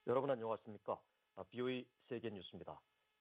여러분 안녕하십니까? BOE 세계 뉴스입니다.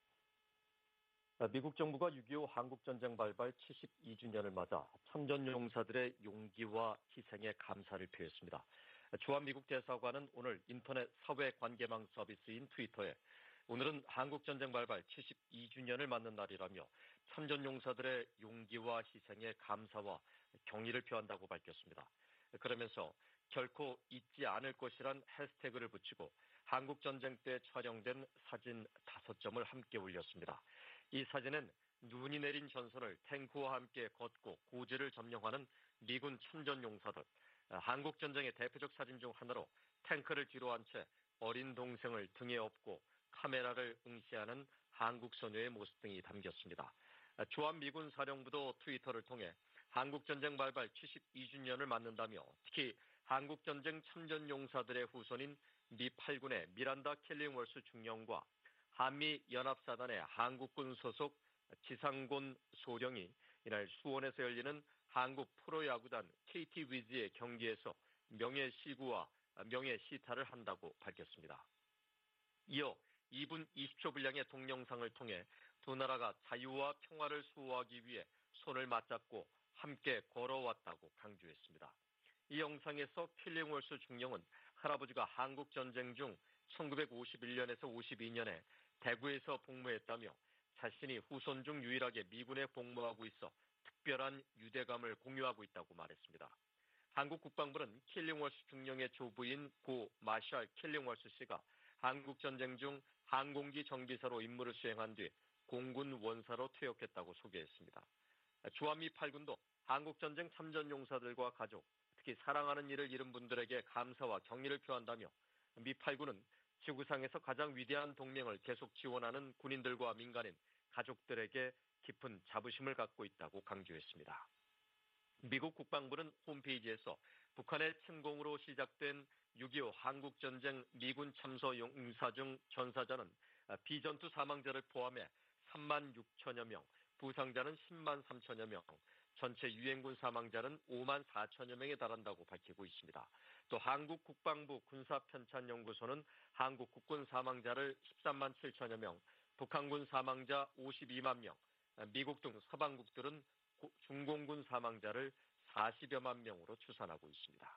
미국 정부가 6.25 한국전쟁 발발 72주년을 맞아 참전용사들의 용기와 희생에 감사를 표했습니다. 주한 미국 대사관은 오늘 인터넷 사회관계망 서비스인 트위터에 오늘은 한국전쟁 발발 72주년을 맞는 날이라며 참전용사들의 용기와 희생에 감사와 경의를 표한다고 밝혔습니다. 그러면서 결코 잊지 않을 것이란 해시태그를 붙이고 한국전쟁 때 촬영된 사진 5점을 함께 올렸습니다. 이 사진은 눈이 내린 전선을 탱크와 함께 걷고 고지를 점령하는 미군 참전용사들, 한국전쟁의 대표적 사진 중 하나로 탱크를 뒤로 한 채 어린 동생을 등에 업고 카메라를 응시하는 한국 소녀의 모습 등이 담겼습니다. 주한미군 사령부도 트위터를 통해 한국전쟁 발발 72주년을 맞는다며 특히 한국전쟁 참전용사들의 후손인 미 8군의 미란다 킬링월스 중령과 한미연합사단의 한국군 소속 지상곤 소령이 이날 수원에서 열리는 한국 프로야구단 KT 위즈의 경기에서 명예시구와 명예시타를 한다고 밝혔습니다. 이어 2분 20초 분량의 동영상을 통해 두 나라가 자유와 평화를 수호하기 위해 손을 맞잡고 함께 걸어왔다고 강조했습니다. 이 영상에서 킬링월스 중령은 할아버지가 한국전쟁 중 1951년에서 52년에 대구에서 복무했다며 자신이 후손 중 유일하게 미군에 복무하고 있어 특별한 유대감을 공유하고 있다고 말했습니다. 한국 국방부는 킬링월스 중령의 조부인 고 마샬 킬링월스 씨가 한국전쟁 중 항공기 정비사로 임무를 수행한 뒤 공군 원사로 퇴역했다고 소개했습니다. 주한미 8군도 한국전쟁 참전용사들과 가족, 특히 사랑하는 이를 잃은 분들에게 감사와 경의를 표한다며 미 8군은 지구상에서 가장 위대한 동맹을 계속 지원하는 군인들과 민간인, 가족들에게 깊은 자부심을 갖고 있다고 강조했습니다. 미국 국방부는 홈페이지에서 북한의 침공으로 시작된 6.25 한국전쟁 미군 참서 용사 중 전사자는 비전투 사망자를 포함해 3만 6천여 명, 부상자는 10만 3천여 명, 전체 유엔군 사망자는 5만 4천여 명에 달한다고 밝히고 있습니다. 또 한국 국방부 군사편찬연구소는 한국 국군 사망자를 13만 7천여 명, 북한군 사망자 52만 명, 미국 등 서방국들은 중공군 사망자를 40여만 명으로 추산하고 있습니다.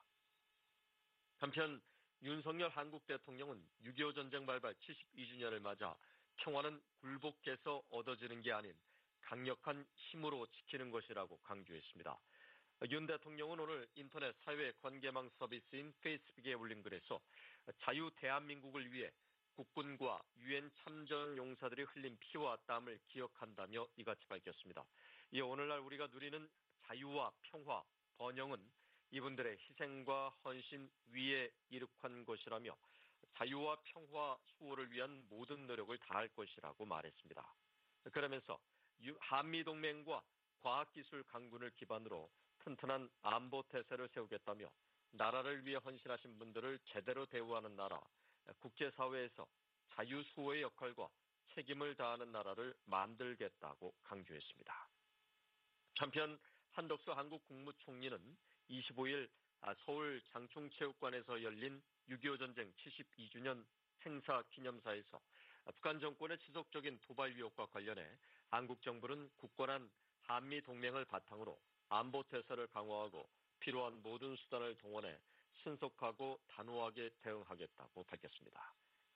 한편 윤석열 한국 대통령은 6.25 전쟁 발발 72주년을 맞아 평화는 굴복해서 얻어지는 게 아닌 강력한 힘으로 지키는 것이라고 강조했습니다. 윤 대통령은 오늘 인터넷 사회 관계망 서비스인 페이스북에 올린 글에서 자유 대한민국을 위해 국군과 유엔 참전 용사들이 흘린 피와 땀을 기억한다며 이같이 밝혔습니다. 이어 오늘날 우리가 누리는 자유와 평화, 번영은 이분들의 희생과 헌신 위에 이룩한 것이라며 자유와 평화 수호를 위한 모든 노력을 다할 것이라고 말했습니다. 그러면서 한미동맹과 과학기술 강군을 기반으로 튼튼한 안보 태세를 세우겠다며 나라를 위해 헌신하신 분들을 제대로 대우하는 나라, 국제사회에서 자유수호의 역할과 책임을 다하는 나라를 만들겠다고 강조했습니다. 한편 한덕수 한국 국무총리는 25일 서울 장충체육관에서 열린 6.25 전쟁 72주년 행사 기념사에서 북한 정권의 지속적인 도발 위협과 관련해 한국 정부는 굳건한 한미 동맹을 바탕으로 안보 태세를 강화하고 필요한 모든 수단을 동원해 신속하고 단호하게 대응하겠다고 밝혔습니다.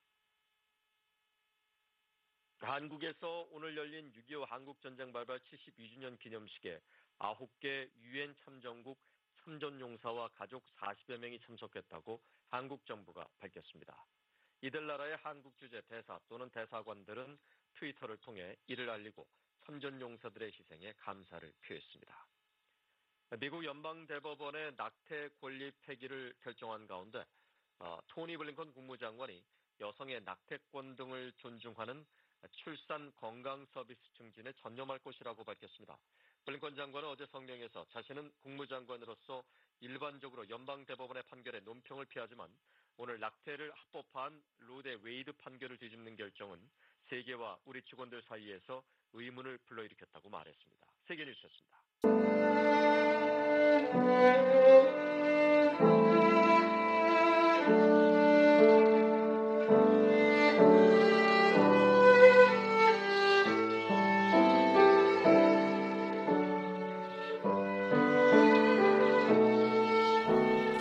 한국에서 오늘 열린 6.25 한국전쟁 발발 72주년 기념식에 9개 유엔 참전국 참전용사와 가족 40여 명이 참석했다고 한국 정부가 밝혔습니다. 이들 나라의 한국 주재 대사 또는 대사관들은 트위터를 통해 이를 알리고 참전용사들의 희생에 감사를 표했습니다. 미국 연방대법원의 낙태 권리 폐기를 결정한 가운데 토니 블링컨 국무장관이 여성의 낙태권 등을 존중하는 출산 건강 서비스 증진에 전념할 것이라고 밝혔습니다. 블링컨 장관은 어제 성명에서 자신은 국무장관으로서 일반적으로 연방대법원의 판결에 논평을 피하지만 오늘 낙태를 합법화한 로대 웨이드 판결을 뒤집는 결정은 세계와 우리 직원들 사이에서 의문을 불러일으켰다고 말했습니다. 세계뉴스였습니다.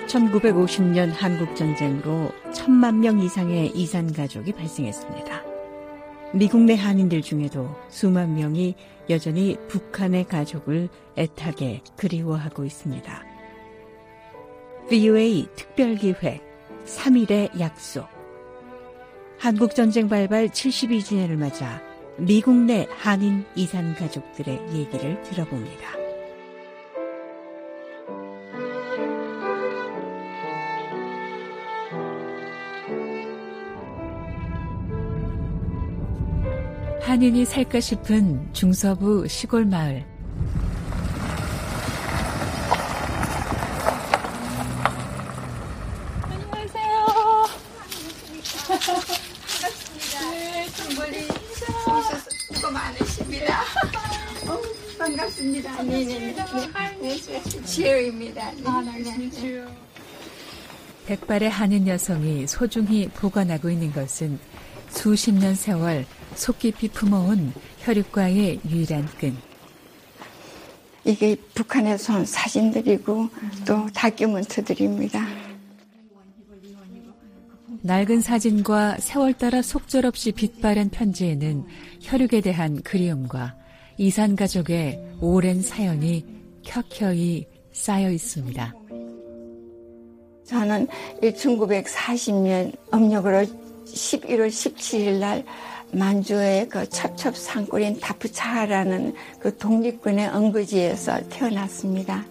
1950년 한국전쟁으로 1,000만 명 이상의 이산 가족이 발생했습니다. 미국 내 한인들 중에도 수만 명이 여전히 북한의 가족을 애타게 그리워하고 있습니다. VOA 특별기획 3일의 약속. 한국전쟁 발발 72주년을 맞아 미국 내 한인 이산 가족들의 얘기를 들어봅니다. 한인이 살까 싶은 중서부 시골 마을. 안녕하세요. 반갑습니다. 네, 좀 멀리 오셔서 수고 많으십니다. 반갑습니다. 네네네. 네, 지혜입니다. 네. 백발의 한인 여성이 소중히 보관하고 있는 것은 수십 년 세월 속 깊이 품어온 혈육과의 유일한 끈. 이게 북한에서 온 사진들이고 또 다큐멘터들입니다. 낡은 사진과 세월 따라 속절없이 빛바랜 편지에는 혈육에 대한 그리움과 이산 가족의 오랜 사연이 켜켜이 쌓여 있습니다. 저는 1940년 음력으로 11월 17일 날 만주의 그 첩첩 산골인 다프차하라는 그 독립군의 응거지에서 태어났습니다.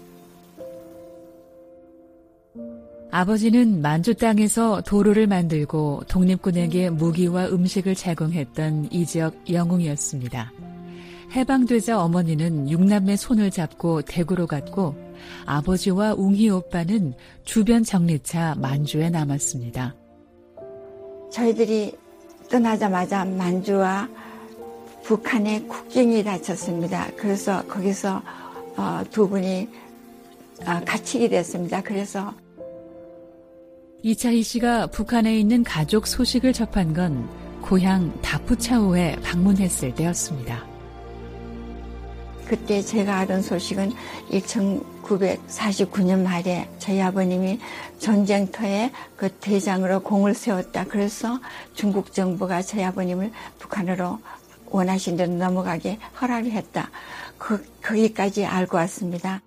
아버지는 만주 땅에서 도로를 만들고 독립군에게 무기와 음식을 제공했던 이 지역 영웅이었습니다. 해방되자 어머니는 육남매 손을 잡고 대구로 갔고 아버지와 웅희 오빠는 주변 정리차 만주에 남았습니다. 저희들이 떠나자마자 만주와 북한의 국경이 닫혔습니다. 그래서 거기서 두 분이 갇히게 됐습니다. 그래서 이차희 씨가 북한에 있는 가족 소식을 접한 건 고향 다푸차오에 방문했을 때였습니다. 그때 제가 알은 소식은 1949년 말에 저희 아버님이 전쟁터에 그 대장으로 공을 세웠다. 그래서 중국 정부가 저희 아버님을 북한으로 원하신 대로 넘어가게 허락을 했다. 거기까지 알고 왔습니다.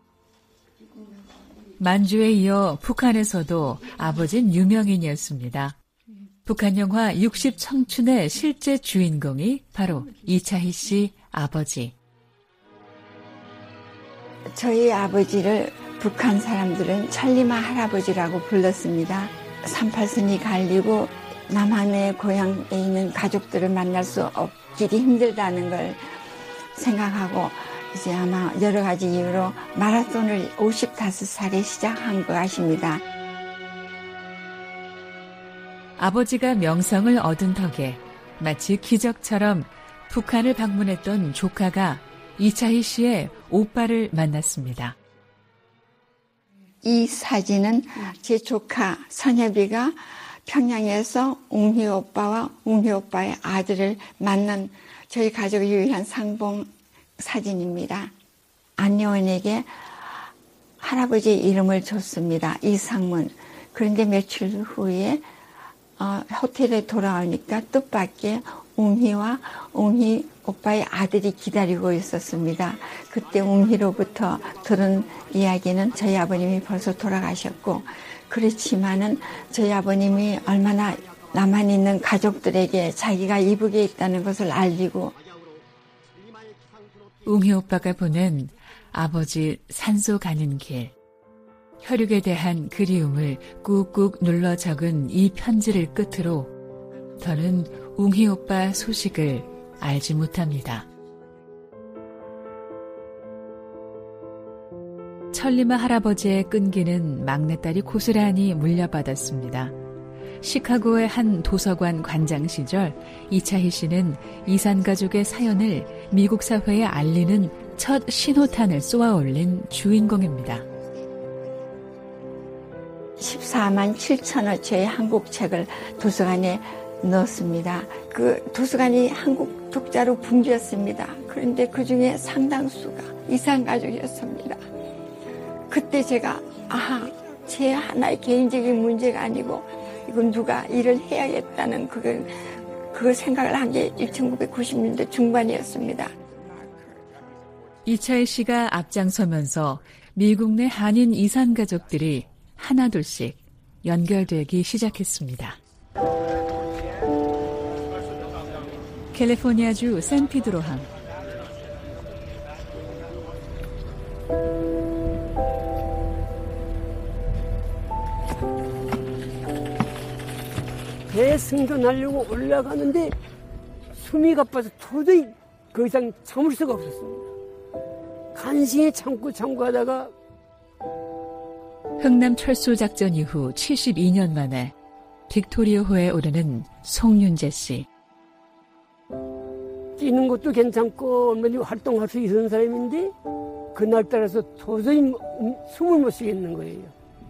만주에 이어 북한에서도 아버지는 유명인이었습니다. 북한 영화 60 청춘의 실제 주인공이 바로 이차희 씨 아버지. 저희 아버지를 북한 사람들은 천리마 할아버지라고 불렀습니다. 38선이 갈리고 남한의 고향에 있는 가족들을 만날 수 없기 힘들다는 걸 생각하고 이제 아마 여러 가지 이유로 마라톤을 55살에 시작한 것 같습니다. 아버지가 명성을 얻은 덕에 마치 기적처럼 북한을 방문했던 조카가 이차희 씨의 오빠를 만났습니다. 이 사진은 제 조카 선엽이가 평양에서 웅희 오빠와 웅희 오빠의 아들을 만난 저희 가족의 유일한 상봉 사진입니다. 안여원에게 할아버지의 이름을 줬습니다. 이상문. 그런데 며칠 후에 호텔에 돌아오니까 뜻밖의 웅희와 웅희 오빠의 아들이 기다리고 있었습니다. 그때 웅희로부터 들은 이야기는 저희 아버님이 벌써 돌아가셨고, 그렇지만은 저희 아버님이 얼마나 남한 있는 가족들에게 자기가 이북에 있다는 것을 알리고, 웅희 오빠가 보낸 아버지 산소 가는 길, 혈육에 대한 그리움을 꾹꾹 눌러 적은 이 편지를 끝으로 더는 웅희 오빠 소식을 알지 못합니다. 천리마 할아버지의 끈기는 막내딸이 고스란히 물려받았습니다. 시카고의 한 도서관 관장 시절 이차희 씨는 이산 가족의 사연을 미국 사회에 알리는 첫 신호탄을 쏘아 올린 주인공입니다. 14만 7천어치의 한국 책을 도서관에 넣었습니다. 그 도서관이 한국 독자로 붐볐습니다. 그런데 그중에 상당수가 이산 가족이었습니다. 그때 제가 제 하나의 개인적인 문제가 아니고 이건 누가 일을 해야겠다는 그걸 생각을 한 게 1990년대 중반이었습니다. 이차희 씨가 앞장서면서 미국 내 한인 이산 가족들이 하나둘씩 연결되기 시작했습니다. 캘리포니아주 샌피드로항. 배 승선하려고 올라가는데 숨이 가빠서 도저히 그 이상 참을 수가 없었습니다. 간신히 참고 하다가 흥남 철수 작전 이후 72년 만에 빅토리아호에 오르는 송윤재 씨. 뛰는 것도 괜찮고 얼마든지 활동할 수 있는 사람인데 그날따라서 도저히 숨을 못 쉬겠는 거예요.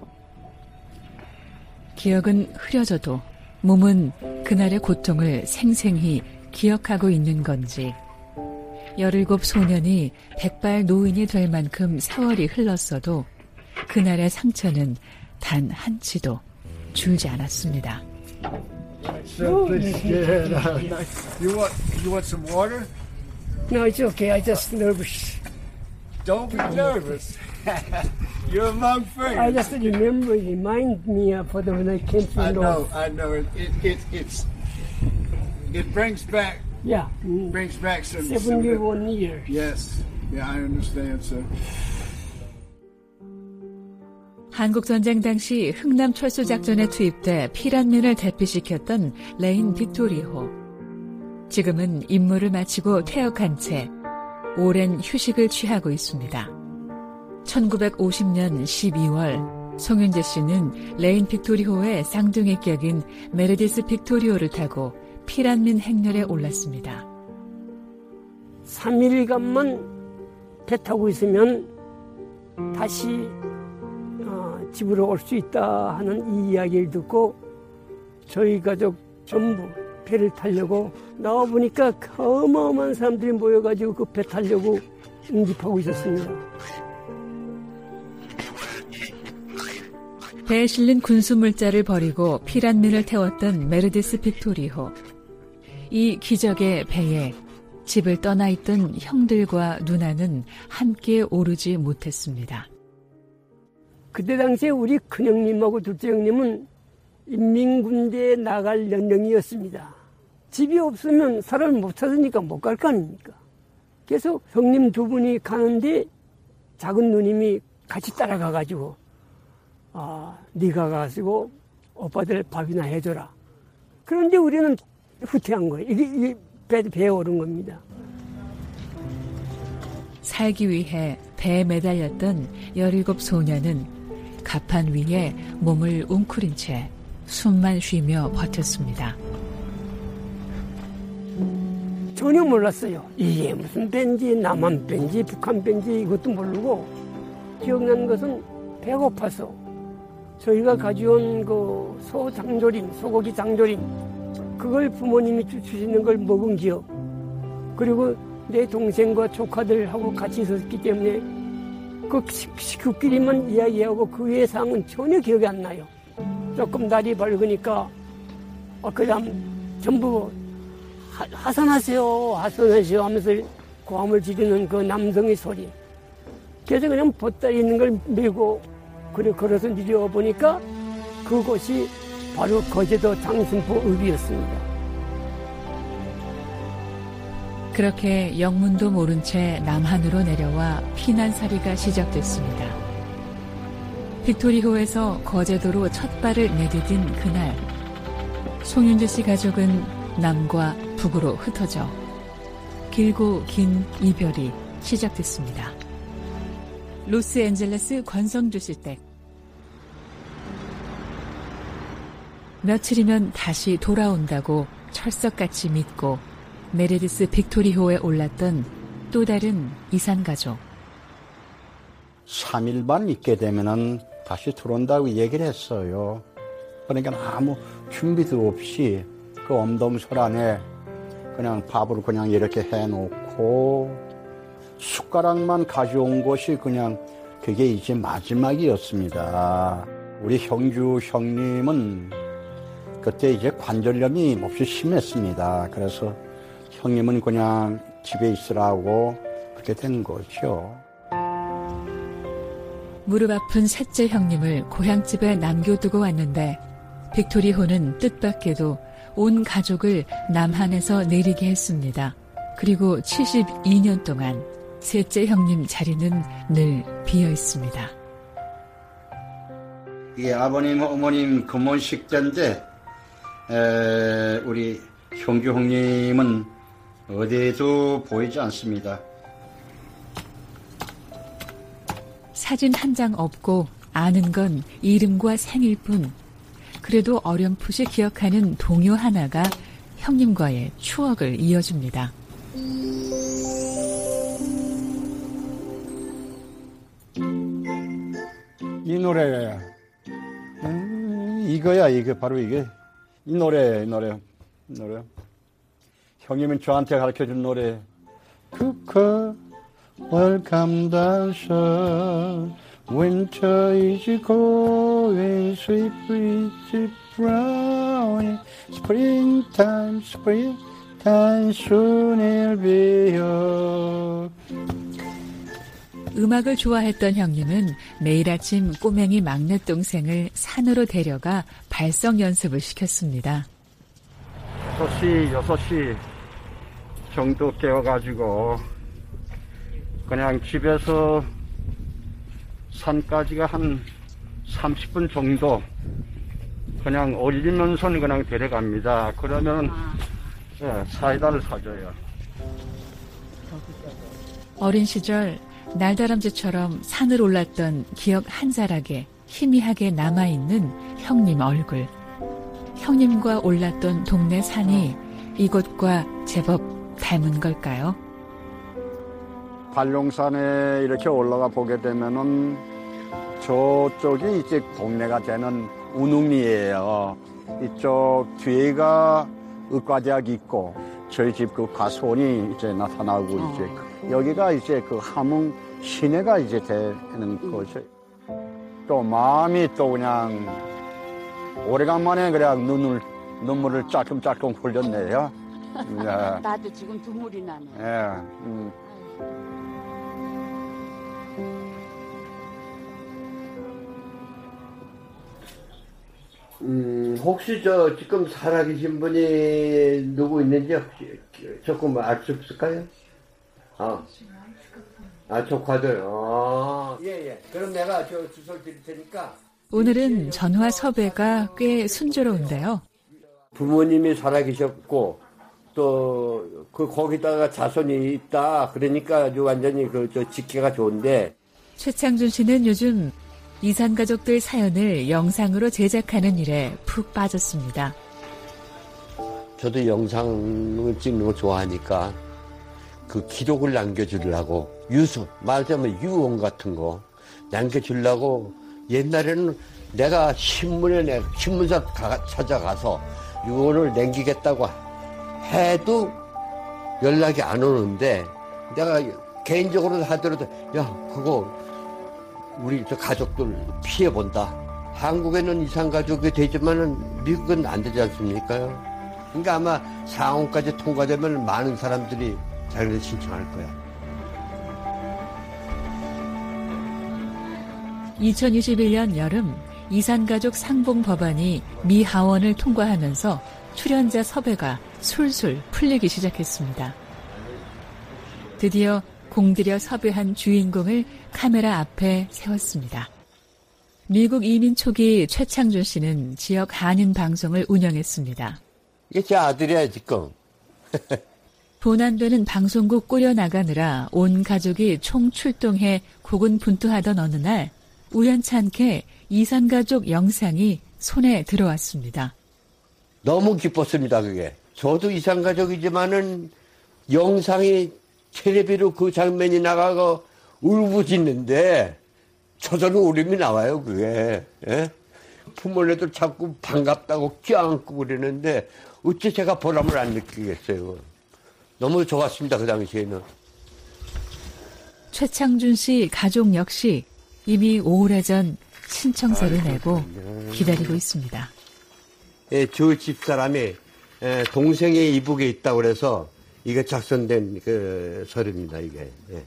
기억은 흐려져도 몸은 그날의 고통을 생생히 기억하고 있는 건지 17 소년이 백발 노인이 될 만큼 세월이 흘렀어도 그날의 상처는 단 한치도 줄지 않았습니다. You want some water? No, it's okay. I'm just nervous. Don't be nervous. You're among friends. I just remind me of when I came to North. I know. It brings back. Yeah. Brings back some 71 years. Yes. Yeah, I understand, sir. 한국전쟁 당시 흥남 철수작전에 투입돼 피란민을 대피시켰던 레인 빅토리호. 지금은 임무를 마치고 퇴역한 채 오랜 휴식을 취하고 있습니다. 1950년 12월 송윤재 씨는 레인 빅토리호의 쌍둥이 격인 메르디스 빅토리호를 타고 피란민 행렬에 올랐습니다. 3일간만 배 타고 있으면 다시 집으로 올 수 있다 하는 이 이야기를 듣고 저희 가족 전부 배를 타려고 나와보니까 어마어마한 사람들이 모여가지고 그 배 타려고 응집하고 있었습니다. 배에 실린 군수물자를 버리고 피란민을 태웠던 메르디스 빅토리호. 이 기적의 배에 집을 떠나 있던 형들과 누나는 함께 오르지 못했습니다. 그때 당시에 우리 큰형님하고 둘째 형님은 인민군대에 나갈 연령이었습니다. 집이 없으면 사람을 못 찾으니까 못 갈 거 아닙니까? 그래서 형님 두 분이 가는데 작은 누님이 같이 따라가가지고 네가 가지고 오빠들 밥이나 해줘라. 그런데 우리는 후퇴한 거예요. 이게 배에 오른 겁니다. 살기 위해 배에 매달렸던 17 소녀는 갑판 위에 몸을 웅크린 채 숨만 쉬며 버텼습니다. 전혀 몰랐어요. 이게 무슨 배인지 남한 배인지 북한 배인지 이것도 모르고 기억나는 것은 배고파서 저희가 가져온 그 소고기 장조림 그걸 부모님이 주시는 걸 먹은 기억 그리고 내 동생과 조카들하고 같이 있었기 때문에 그 식구끼리만 이야기하고 그 외의 상황은 전혀 기억이 안 나요. 조금 날이 밝으니까 그다음 전부 하산하세요 하면서 고함을 지르는 그 남성의 소리. 그래서 그냥 보따리 있는 걸 메고 걸어서 내려와 보니까 그곳이 바로 거제도 장승포 읍이었습니다. 그렇게 영문도 모른 채 남한으로 내려와 피난살이가 시작됐습니다. 빅토리호에서 거제도로 첫 발을 내디딘 그날 송윤재 씨 가족은 남과 북으로 흩어져 길고 긴 이별이 시작됐습니다. 로스앤젤레스 권성주시댁. 며칠이면 다시 돌아온다고 철석같이 믿고 메르디스 빅토리호에 올랐던 또 다른 이산가족. 3일만 있게 되면은 다시 들어온다고 얘기를 했어요. 그러니까 아무 준비도 없이 그 엄동설 안에 그냥 밥을 그냥 이렇게 해놓고 숟가락만 가져온 것이 그냥 그게 이제 마지막이었습니다. 우리 형주 형님은 그때 이제 관절염이 몹시 심했습니다. 그래서 형님은 그냥 집에 있으라고 그렇게 된 거죠. 무릎 아픈 셋째 형님을 고향집에 남겨두고 왔는데 빅토리호는 뜻밖에도 온 가족을 남한에서 내리게 했습니다. 그리고 72년 동안 셋째 형님 자리는 늘 비어 있습니다. 이게 아버님, 어머님 금혼식 때인데 우리 형주 형님은 어디에도 보이지 않습니다. 사진 한 장 없고 아는 건 이름과 생일뿐. 그래도 어렴풋이 기억하는 동요 하나가 형님과의 추억을 이어줍니다. 이 노래 이거야. 이게 바로 이게 이 노래. 형님은 저한테 가르쳐준 노래. Cuckoo, welcome the sun. Winter is going, sweet breeze brown. Springtime, soon it'll be here. 음악을 좋아했던 형님은 매일 아침 꼬맹이 막내 동생을 산으로 데려가 발성 연습을 시켰습니다. 6시 정도 깨워가지고 그냥 집에서 산까지가 한 30분 정도 그냥 올리면서 그냥 데려갑니다. 그러면 사이다를 사줘요. 어린 시절 날다람쥐처럼 산을 올랐던 기억 한 자락에 희미하게 남아있는 형님 얼굴. 형님과 올랐던 동네 산이 이곳과 제법 닮은 걸까요? 발룡산에 이렇게 올라가 보게 되면은 저쪽이 이제 동네가 되는 운흥리예요. 이쪽 뒤에가 의과대학이 있고 저희 집 그 가수원이 이제 나타나고 이제 여기가 이제 그 함흥 시내가 이제 되는 거죠. 또 마음이 또 그냥 오래간만에 그냥 눈물을 짤끔짤끔 흘렸네요. 네. 나도 지금 눈물이 나네. 네. 혹시 지금 살아계신 분이 누구 있는지 혹시 조금 알 수 없을까요? 조카들. 예. 그럼 내가 주소를 드릴 테니까. 오늘은 전화 섭외가 꽤 순조로운데요. 부모님이 살아계셨고, 또, 거기다가 자손이 있다. 그러니까 아주 완전히 직계가 좋은데. 최창준 씨는 요즘 이산 가족들 사연을 영상으로 제작하는 일에 푹 빠졌습니다. 저도 영상을 찍는 거 좋아하니까 그 기록을 남겨주려고 말하자면 유언 같은 거 남겨주려고 옛날에는 내가 신문사 찾아가서 유언을 남기겠다고 해도 연락이 안 오는데 내가 개인적으로 하더라도 그거 우리 가족들 피해본다. 한국에는 이산가족이 되지만은 미국은 안 되지 않습니까? 그러니까 아마 상원까지 통과되면 많은 사람들이 자기들 신청할 거야. 2021년 여름 이산가족 상봉 법안이 미 하원을 통과하면서 출연자 섭외가 술술 풀리기 시작했습니다. 드디어 공들여 섭외한 주인공을 카메라 앞에 세웠습니다. 미국 이민 초기 최창준 씨는 지역 한인 방송을 운영했습니다. 이게 제 아들이야 지금. 돈 안 되는 방송국 꾸려나가느라 온 가족이 총출동해 고군분투하던 어느 날 우연찮게 이산가족 영상이 손에 들어왔습니다. 너무 기뻤습니다 그게. 저도 이산가족이지만은 영상이 텔레비로 그 장면이 나가고 울부짖는데 저절로 울음이 나와요 그게. 예? 부모님들 자꾸 반갑다고 껴안고 그러는데 어째 제가 보람을 안 느끼겠어요. 너무 좋았습니다 그 당시에는. 최창준 씨 가족 역시 이미 오래전 신청서를 내고 기다리고 있습니다. 예, 저 집사람이 동생의 이북에 있다고 그래서 이거 작성된 그 서류입니다, 이게. 예.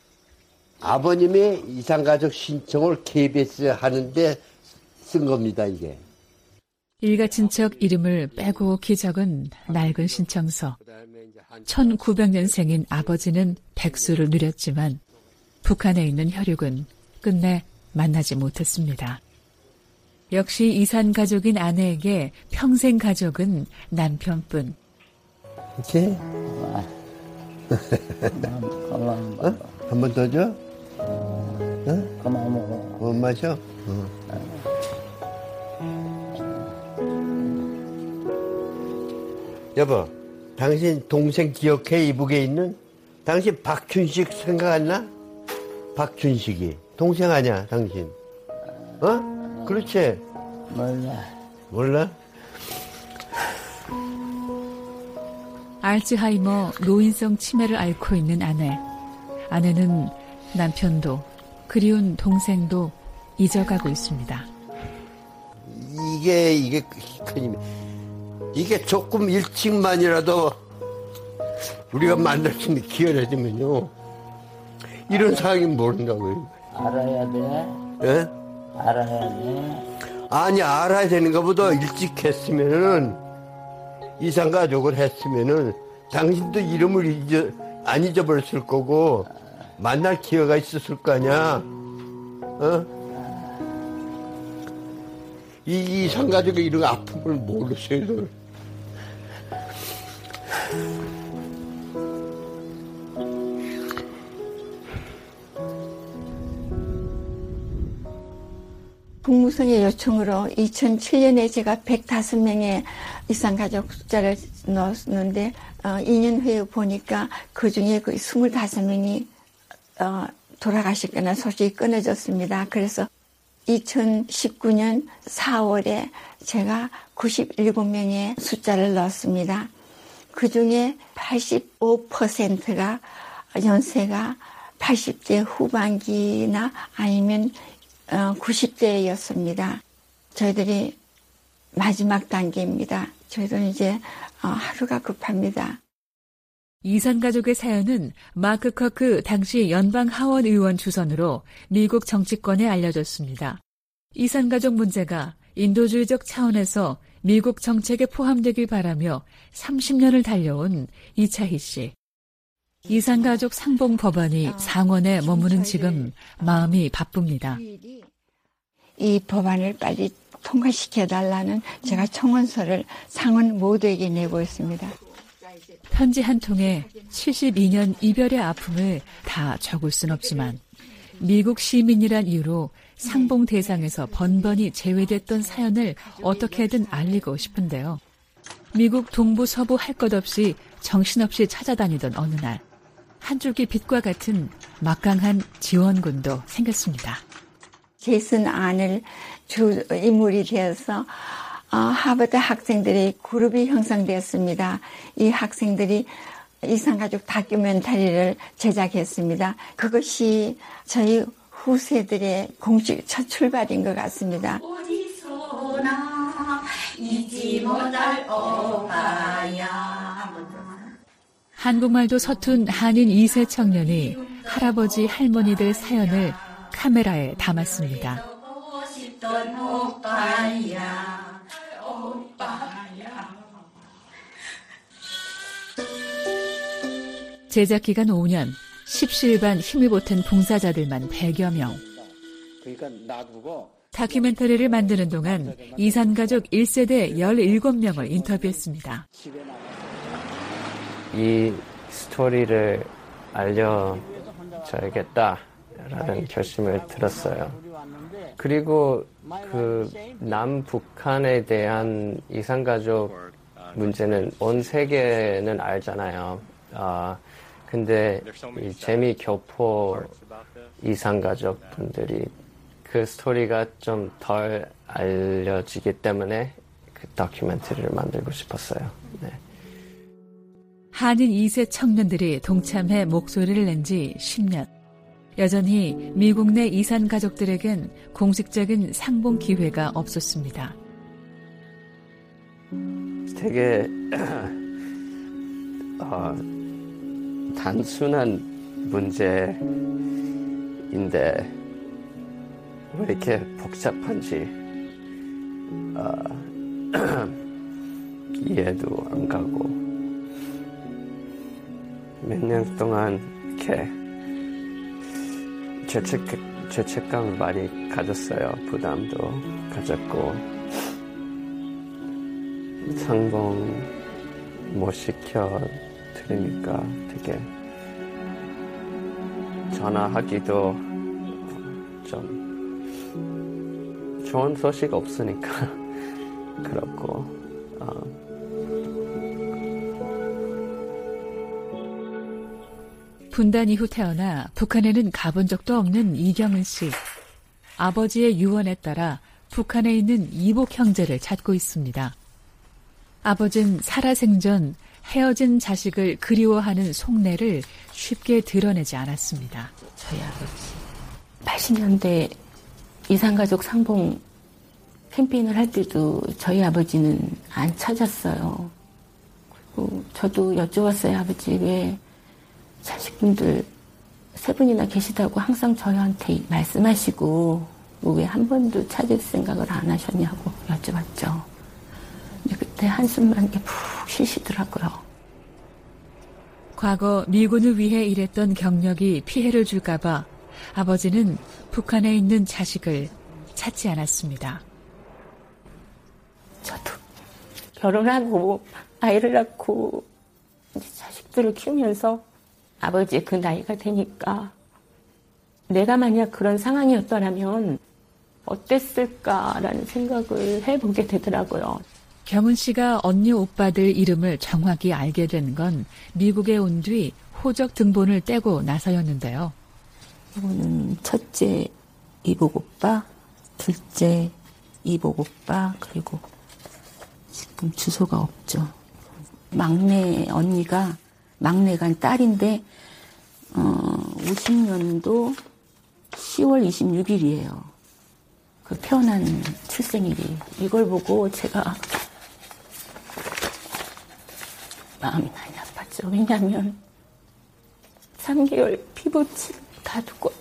아버님의 이산가족 신청을 KBS 하는데 쓴 겁니다, 이게. 일가 친척 이름을 빼곡히 적은 낡은 신청서. 1900년생인 아버지는 백수를 누렸지만 북한에 있는 혈육은 끝내 만나지 못했습니다. 역시 이산 가족인 아내에게 평생 가족은 남편뿐. 이렇게? 한 번 더 줘? 그만 먹어. 못 마셔? 여보, 당신 동생 기억해? 이북에 있는? 당신 박춘식 생각 안 나? 박춘식이. 동생 아니야, 당신. 어? 그렇지? 몰라. 몰라? 알츠하이머 노인성 치매를 앓고 있는 아내. 아내는 남편도 그리운 동생도 잊어가고 있습니다. 이게 큰일. 이게 조금 일찍만이라도 우리가 만날 수 있는 기회를 해주면요. 이런 상황이 모른다고요. 알아야 돼. 예? 알아야 돼. 아니, 알아야 되는 것보다 일찍 했으면은, 이산가족을 했으면은, 당신도 이름을 안 잊어버렸을 거고, 만날 기회가 있었을 거 아니야. 어? 이 이산가족의 이런 아픔을 모르세요. 국무성의 요청으로 2007년에 제가 105명의 이산가족 숫자를 넣었는데 2년 후에 보니까 그중에 그 25명이 돌아가시거나 소식이 끊어졌습니다. 그래서 2019년 4월에 제가 97명의 숫자를 넣었습니다. 그중에 85%가 연세가 80대 후반기나 아니면 90대였습니다. 저희들이 마지막 단계입니다. 저희들은 이제 하루가 급합니다. 이산가족의 사연은 마크 커크 당시 연방 하원 의원 주선으로 미국 정치권에 알려졌습니다. 이산가족 문제가 인도주의적 차원에서 미국 정책에 포함되길 바라며 30년을 달려온 이차희 씨. 이산가족 상봉법안이 상원에 머무는 지금 마음이 바쁩니다. 이 법안을 빨리 통과시켜달라는 제가 청원서를 상원 모두에게 내고 있습니다. 편지 한 통에 72년 이별의 아픔을 다 적을 순 없지만 미국 시민이란 이유로 상봉 대상에서 번번이 제외됐던 사연을 어떻게든 알리고 싶은데요. 미국 동부 서부 할 것 없이 정신없이 찾아다니던 어느 날 한 줄기 빛과 같은 막강한 지원군도 생겼습니다. 제이슨 안을 주 인물이 되어서 하버드 학생들의 그룹이 형성되었습니다. 이 학생들이 이산가족 다큐멘터리를 제작했습니다. 그것이 저희 후세들의 공식 첫 출발인 것 같습니다. 어디서나 잊지 못할 오가야. 한국말도 서툰 한인 2세 청년이 할아버지 할머니들 사연을 카메라에 담았습니다. 제작 기간 5년, 십시일반 힘을 보탠 봉사자들만 100여 명. 다큐멘터리를 만드는 동안 이산가족 1세대 17명을 인터뷰했습니다. 이 스토리를 알려줘야겠다라는 결심을 들었어요. 그리고 그 남북한에 대한 이산가족 문제는 온 세계는 알잖아요. 근데 이 재미교포 이산가족 분들이 그 스토리가 좀 덜 알려지기 때문에 그 다큐멘터리를 만들고 싶었어요. 네. 한인 2세 청년들이 동참해 목소리를 낸 지 10년. 여전히 미국 내 이산 가족들에겐 공식적인 상봉 기회가 없었습니다. 되게 단순한 문제인데 왜 이렇게 복잡한지 이해도 안 가고 몇 년 동안 이렇게 죄책감을 많이 가졌어요. 부담도 가졌고 상봉 못 시켜 드리니까 되게 전화하기도 좀 좋은 소식 없으니까 그렇고 분단 이후 태어나 북한에는 가본 적도 없는 이경은 씨. 아버지의 유언에 따라 북한에 있는 이복 형제를 찾고 있습니다. 아버지는 살아생전 헤어진 자식을 그리워하는 속내를 쉽게 드러내지 않았습니다. 저희 아버지 80년대 이산가족 상봉 캠페인을 할 때도 저희 아버지는 안 찾았어요. 그리고 저도 여쭤봤어요. 아버지 왜 자식분들 3분이나 계시다고 항상 저희한테 말씀하시고 왜 한 번도 찾을 생각을 안 하셨냐고 여쭤봤죠. 근데 그때 한숨만 푹 쉬시더라고요. 과거 미군을 위해 일했던 경력이 피해를 줄까봐 아버지는 북한에 있는 자식을 찾지 않았습니다. 저도 결혼하고 아이를 낳고 이제 자식들을 키우면서 아버지의 그 나이가 되니까 내가 만약 그런 상황이었더라면 어땠을까라는 생각을 해보게 되더라고요. 경은 씨가 언니 오빠들 이름을 정확히 알게 된 건 미국에 온 뒤 호적 등본을 떼고 나서였는데요. 이거는 첫째 이복 오빠, 둘째 이복 오빠, 그리고 지금 주소가 없죠. 막내 언니가 막내가 딸인데 50년도 10월 26일이에요. 그 태어난 출생일이. 이걸 보고 제가 마음이 많이 아팠죠. 왜냐하면 3개월 피부치 다 두고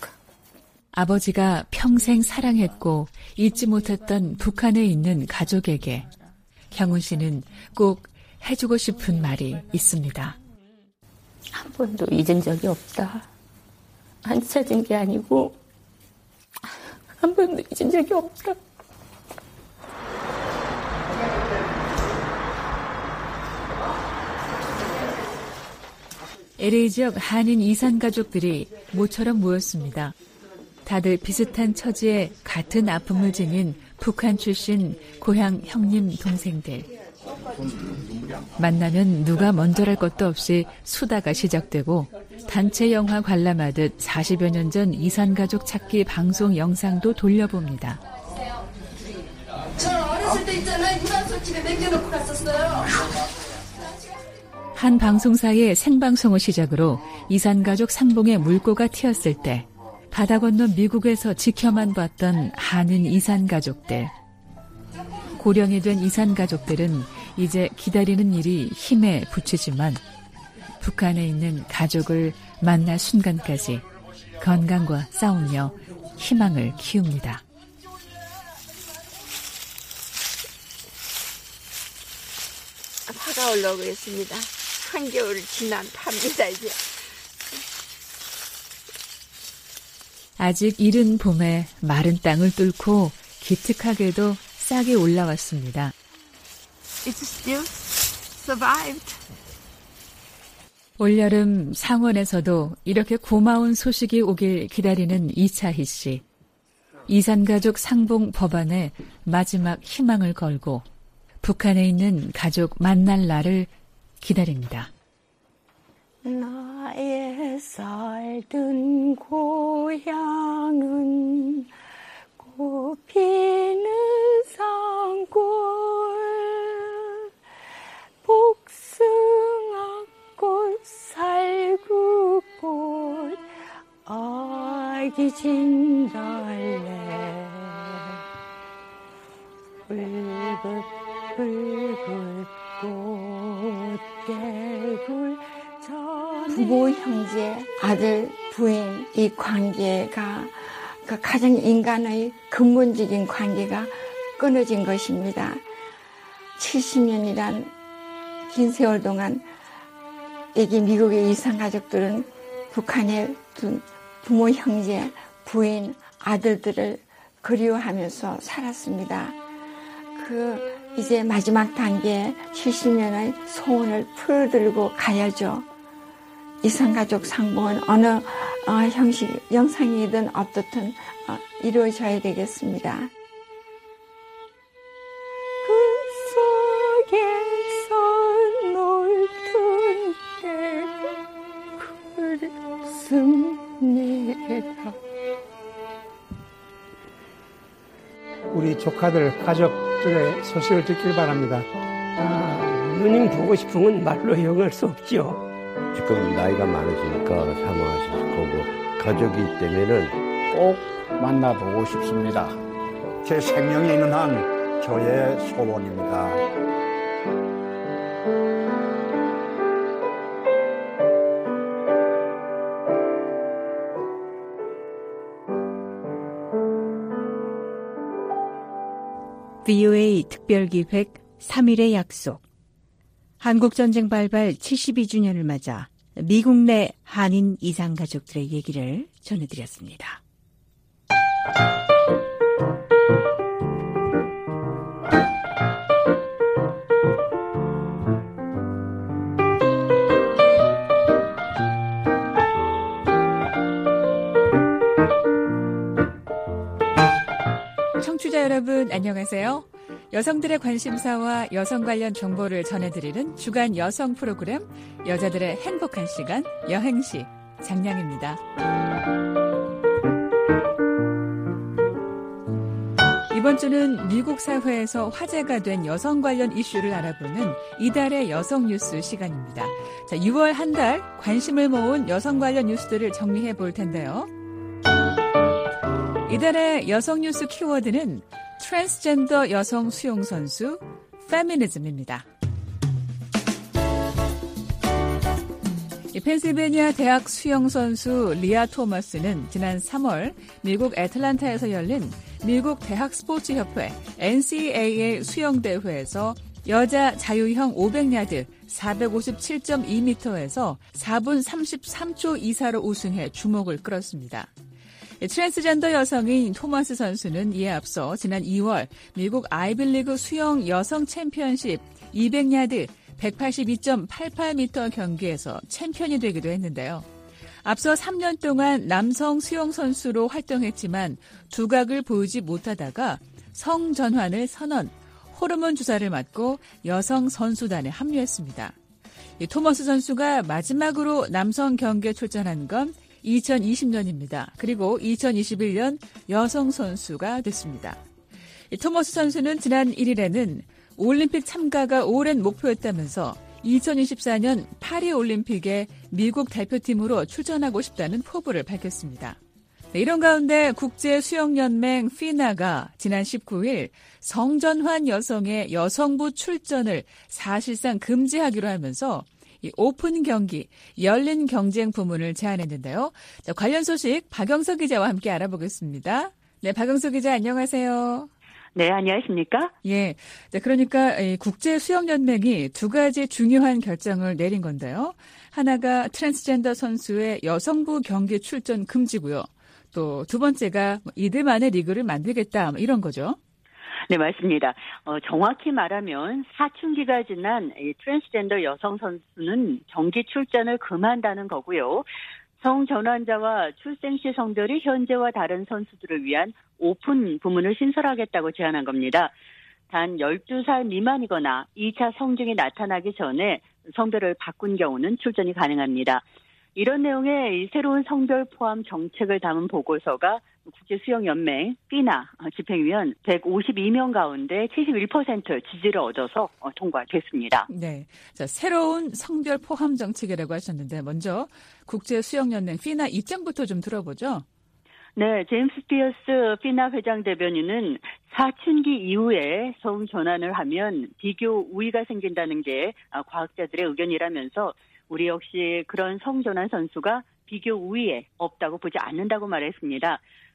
아버지가 평생 사랑했고 잊지 못했던 북한에 있는 가족에게 경훈 씨는 꼭 해주고 싶은 말이 있습니다. 한 번도 잊은 적이 없다. 안 찾은 게 아니고 한 번도 잊은 적이 없다. LA 지역 한인 이산 가족들이 모처럼 모였습니다. 다들 비슷한 처지에 같은 아픔을 지닌 북한 출신 고향 형님 동생들. 만나면 누가 먼저랄 것도 없이 수다가 시작되고 단체 영화 관람하듯 40여 년 전 이산가족 찾기 방송 영상도 돌려봅니다. 저 어렸을 때 있잖아요. 유람선집에 맡겨놓고 갔었어요. 한 방송사의 생방송을 시작으로 이산가족 상봉의 물꼬가 튀었을 때 바다 건너 미국에서 지켜만 봤던 한인 이산가족들. 고령이 된 이산가족들은 이제 기다리는 일이 힘에 부치지만 북한에 있는 가족을 만날 순간까지 건강과 싸우며 희망을 키웁니다. 파가 올라오고 있습니다. 한겨울을 지난 파입니다, 이제. 아직 이른 봄에 마른 땅을 뚫고 기특하게도 싹이 올라왔습니다. It still survived. 올여름 상원에서도 이렇게 고마운 소식이 오길 기다리는 이차희 씨. 이산가족 상봉 법안에 마지막 희망을 걸고 북한에 있는 가족 만날 날을 기다립니다. 나의 살던 고향은 꽃피는 산골 복숭아꽃 살구꽃 애기 진달래 붉은 꽃개굴 부모, 형제, 아들, 부인 이 관계가 가장 인간의 근본적인 관계가 끊어진 것입니다. 70년이란 긴 세월 동안 여기 미국의 이산가족들은 북한에 둔 부모, 형제, 부인, 아들들을 그리워하면서 살았습니다. 이제 마지막 단계 70년의 소원을 풀어들고 가야죠. 이산가족 상봉은 어느 영상이든 어떻든 이루어져야 되겠습니다. 그 속에서 놀던 게 그립습니다. 우리 조카들, 가족들의 소식을 듣길 바랍니다. 누님 보고 싶은 건 말로 형할 수 없죠. 지금 나이가 많으시니까 사망하실 거고 가족이 있다면은 꼭 만나보고 싶습니다. 제 생명이 있는 한 저의 소원입니다. VOA 특별기획 3일의 약속. 한국전쟁 발발 72주년을 맞아 미국 내 한인 이산 가족들의 얘기를 전해드렸습니다. 청취자 여러분 안녕하세요. 여성들의 관심사와 여성 관련 정보를 전해드리는 주간 여성 프로그램 여자들의 행복한 시간 여행시 장량입니다. 이번 주는 미국 사회에서 화제가 된 여성 관련 이슈를 알아보는 이달의 여성 뉴스 시간입니다. 자, 6월 한 달 관심을 모은 여성 관련 뉴스들을 정리해 볼 텐데요. 이달의 여성 뉴스 키워드는 트랜스젠더 여성 수영 선수 페미니즘입니다. 펜실베니아 대학 수영 선수 리아 토머스는 지난 3월 미국 애틀란타에서 열린 미국 대학 스포츠 협회 NCAA 수영대회에서 여자 자유형 500야드 457.2m에서 4분 33초 이사로 우승해 주목을 끌었습니다. 트랜스젠더 여성인 토마스 선수는 이에 앞서 지난 2월 미국 아이빌리그 수영 여성 챔피언십 200야드 182.88m 경기에서 챔피언이 되기도 했는데요. 앞서 3년 동안 남성 수영 선수로 활동했지만 두각을 보이지 못하다가 성전환을 선언, 호르몬 주사를 맞고 여성 선수단에 합류했습니다. 토머스 선수가 마지막으로 남성 경기에 출전한 건 2020년입니다. 그리고 2021년 여성 선수가 됐습니다. 토머스 선수는 지난 1일에는 올림픽 참가가 오랜 목표였다면서 2024년 파리올림픽에 미국 대표팀으로 출전하고 싶다는 포부를 밝혔습니다. 이런 가운데 국제수영연맹 FINA가 지난 19일 성전환 여성의 여성부 출전을 사실상 금지하기로 하면서 이 오픈 경기, 열린 경쟁 부문을 제안했는데요. 자, 관련 소식 박영석 기자와 함께 알아보겠습니다. 네, 박영석 기자 안녕하세요. 네, 안녕하십니까? 예. 자, 그러니까 국제수영연맹이 두 가지 중요한 결정을 내린 건데요. 하나가 트랜스젠더 선수의 여성부 경기 출전 금지고요. 또 두 번째가 이들만의 리그를 만들겠다 이런 거죠. 네, 맞습니다. 정확히 말하면 사춘기가 지난 이 트랜스젠더 여성 선수는 경기 출전을 금한다는 거고요. 성전환자와 출생 시 성별이 현재와 다른 선수들을 위한 오픈 부문을 신설하겠다고 제안한 겁니다. 단 12살 미만이거나 2차 성징이 나타나기 전에 성별을 바꾼 경우는 출전이 가능합니다. 이런 내용의 이 새로운 성별 포함 정책을 담은 보고서가 국제수영연맹 FINA 집행위원 152명 가운데 71% 지지를 얻어서 통과됐습니다. 네, 자, 새로운 성별 포함 정책이라고 하셨는데 먼저 국제수영연맹 FINA 입장부터 좀 들어보죠. 네, 제임스 피어스 피나 회장 대변인은 사춘기 이후에 성 전환을 하면 비교 우위가 생긴다는 게 과학자들의 의견이라면서 우리 역시 그런 성 전환 선수가 비교 우위에 없다고 보지 않는다고 말했습니다.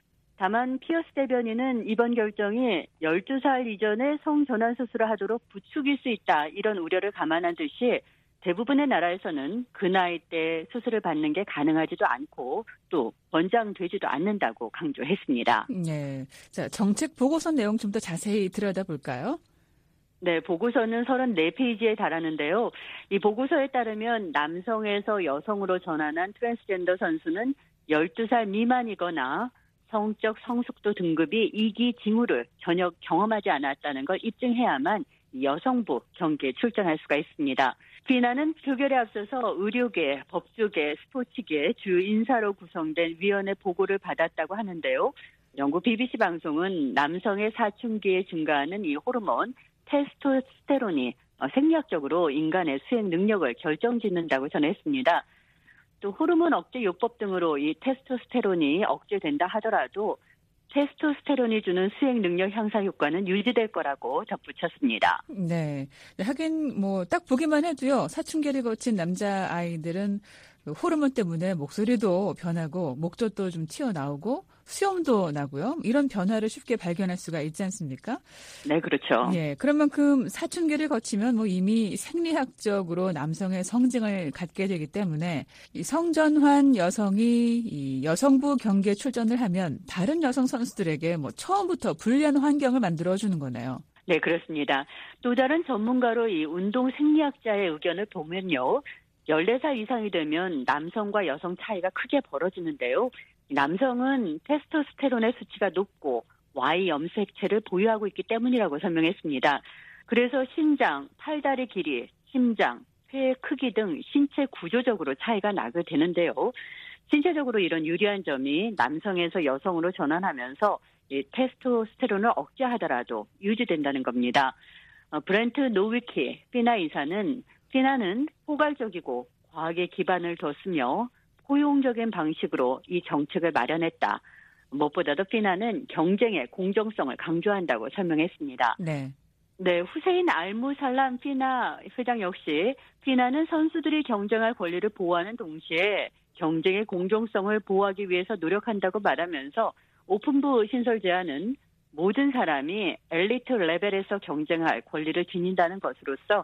다만 피어스 대변인은 이번 결정이 12살 이전에 성 전환 수술을 하도록 부추길 수 있다 이런 우려를 감안한 듯이 대부분의 나라에서는 그 나이 때 수술을 받는 게 가능하지도 않고 또 권장되지도 않는다고 강조했습니다. 네, 자 정책 보고서 내용 좀 더 자세히 들여다볼까요? 네, 보고서는 34페이지에 달하는데요. 이 보고서에 따르면 남성에서 여성으로 전환한 트랜스젠더 선수는 12살 미만이거나 성적 성숙도 등급이 2기 징후를 전혀 경험하지 않았다는 걸 입증해야만 여성부 경기에 출전할 수가 있습니다. 피나는 표결에 앞서서 의료계, 법조계, 스포츠계 주요 인사로 구성된 위원회 보고를 받았다고 하는데요. 영국 BBC 방송은 남성의 사춘기에 증가하는 이 호르몬 테스토스테론이 생리학적으로 인간의 수행 능력을 결정짓는다고 전했습니다. 또 호르몬 억제 요법 등으로 이 테스토스테론이 억제된다 하더라도 테스토스테론이 주는 수행 능력 향상 효과는 유지될 거라고 덧붙였습니다. 네. 하긴 뭐 딱 보기만 해도요. 사춘기를 거친 남자 아이들은 호르몬 때문에 목소리도 변하고 목젖도 좀 튀어나오고 수염도 나고요. 이런 변화를 쉽게 발견할 수가 있지 않습니까? 네, 그렇죠. 예, 그런 만큼 사춘기를 거치면 뭐 이미 생리학적으로 남성의 성징을 갖게 되기 때문에 이 성전환 여성이 이 여성부 경기에 출전을 하면 다른 여성 선수들에게 뭐 처음부터 불리한 환경을 만들어주는 거네요. 네, 그렇습니다. 또 다른 전문가로 이 운동 생리학자의 의견을 보면요. 14살 이상이 되면 남성과 여성 차이가 크게 벌어지는데요. 남성은 테스토스테론의 수치가 높고 Y 염색체를 보유하고 있기 때문이라고 설명했습니다. 그래서 신장, 팔다리 길이, 심장, 폐의 크기 등 신체 구조적으로 차이가 나게 되는데요. 신체적으로 이런 유리한 점이 남성에서 여성으로 전환하면서 이 테스토스테론을 억제하더라도 유지된다는 겁니다. 브렌트 노위키 피나 이사는 피나는 포괄적이고 과학에 기반을 뒀으며 포용적인 방식으로 이 정책을 마련했다. 무엇보다도 피나는 경쟁의 공정성을 강조한다고 설명했습니다. 네. 네, 후세인 알무살람 피나 회장 역시 피나는 선수들이 경쟁할 권리를 보호하는 동시에 경쟁의 공정성을 보호하기 위해서 노력한다고 말하면서 오픈부 신설 제안은 모든 사람이 엘리트 레벨에서 경쟁할 권리를 지닌다는 것으로서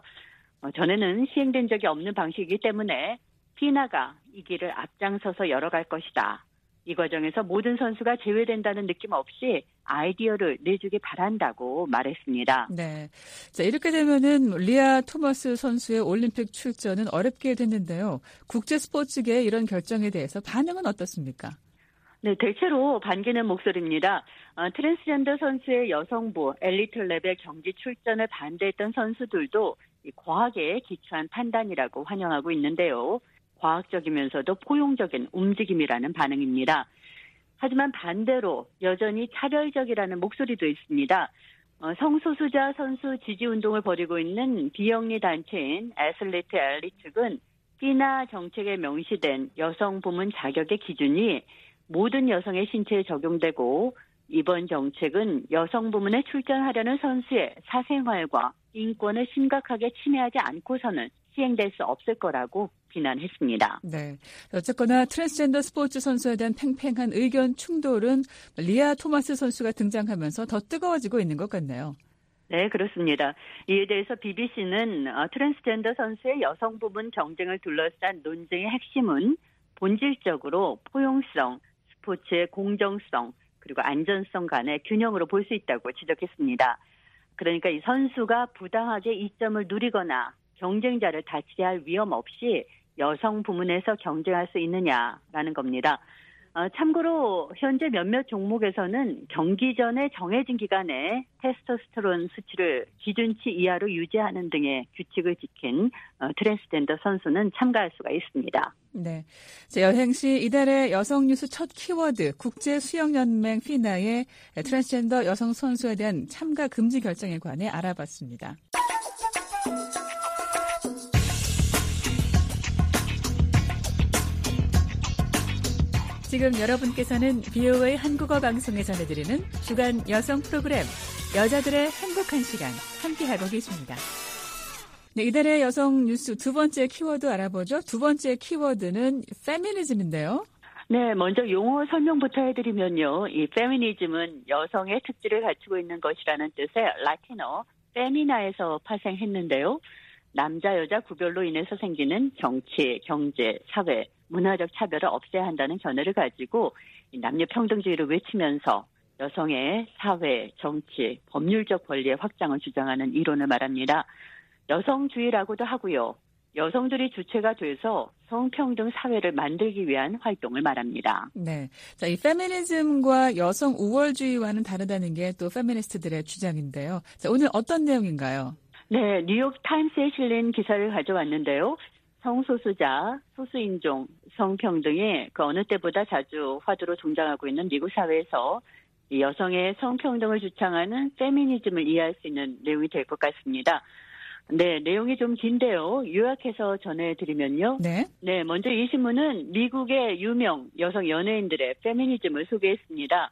전에는 시행된 적이 없는 방식이기 때문에 피나가 이 길을 앞장서서 열어갈 것이다. 이 과정에서 모든 선수가 제외된다는 느낌 없이 아이디어를 내주기 바란다고 말했습니다. 네. 자, 이렇게 되면은 리아 토머스 선수의 올림픽 출전은 어렵게 됐는데요. 국제 스포츠계의 이런 결정에 대해서 반응은 어떻습니까? 네, 대체로 반기는 목소리입니다. 트랜스젠더 선수의 여성부 엘리트 레벨 경기 출전을 반대했던 선수들도 이 과학에 기초한 판단이라고 환영하고 있는데요. 과학적이면서도 포용적인 움직임이라는 반응입니다. 하지만 반대로 여전히 차별적이라는 목소리도 있습니다. 성소수자 선수 지지 운동을 벌이고 있는 비영리 단체인 애슬리트 엘리 측은 피나 정책에 명시된 여성 부문 자격의 기준이 모든 여성의 신체에 적용되고 이번 정책은 여성 부문에 출전하려는 선수의 사생활과 인권을 심각하게 침해하지 않고서는 시행될 수 없을 거라고 비난했습니다. 네. 어쨌거나 트랜스젠더 스포츠 선수에 대한 팽팽한 의견 충돌은 리아 토마스 선수가 등장하면서 더 뜨거워지고 있는 것 같네요. 네, 그렇습니다. 이에 대해서 BBC는 트랜스젠더 선수의 여성 부분 경쟁을 둘러싼 논쟁의 핵심은 본질적으로 포용성, 스포츠의 공정성, 그리고 안전성 간의 균형으로 볼 수 있다고 지적했습니다. 그러니까 이 선수가 부당하게 이점을 누리거나 경쟁자를 다치게 할 위험 없이 여성 부문에서 경쟁할 수 있느냐라는 겁니다. 참고로 현재 몇몇 종목에서는 경기 전에 정해진 기간에 테스토스테론 수치를 기준치 이하로 유지하는 등의 규칙을 지킨 트랜스젠더 선수는 참가할 수가 있습니다. 네. 자, 여행시 이달의 여성 뉴스 첫 키워드 국제수영연맹 피나의 트랜스젠더 여성 선수에 대한 참가 금지 결정에 관해 알아봤습니다. 지금 여러분께서는 VOA 한국어 방송에 전해드리는 주간 여성 프로그램 여자들의 행복한 시간 함께하고 계십니다. 네, 이달의 여성 뉴스 두 번째 키워드 알아보죠. 두 번째 키워드는 페미니즘인데요. 네, 먼저 용어 설명부터 해드리면요. 이 페미니즘은 여성의 특질을 갖추고 있는 것이라는 뜻의 라틴어 페미나에서 파생했는데요. 남자, 여자 구별로 인해서 생기는 정치, 경제, 사회, 문화적 차별을 없애야 한다는 견해를 가지고 남녀 평등주의를 외치면서 여성의 사회, 정치, 법률적 권리의 확장을 주장하는 이론을 말합니다. 여성주의라고도 하고요. 여성들이 주체가 돼서 성평등 사회를 만들기 위한 활동을 말합니다. 네, 자, 이 페미니즘과 여성 우월주의와는 다르다는 게 또 페미니스트들의 주장인데요. 자, 오늘 어떤 내용인가요? 네, 뉴욕 타임스에 실린 기사를 가져왔는데요. 성소수자, 소수인종, 성평등이 그 어느 때보다 자주 화두로 등장하고 있는 미국 사회에서 이 여성의 성평등을 주창하는 페미니즘을 이해할 수 있는 내용이 될 것 같습니다. 네, 내용이 좀 긴데요. 요약해서 전해드리면요. 네, 먼저 이 신문은 미국의 유명 여성 연예인들의 페미니즘을 소개했습니다.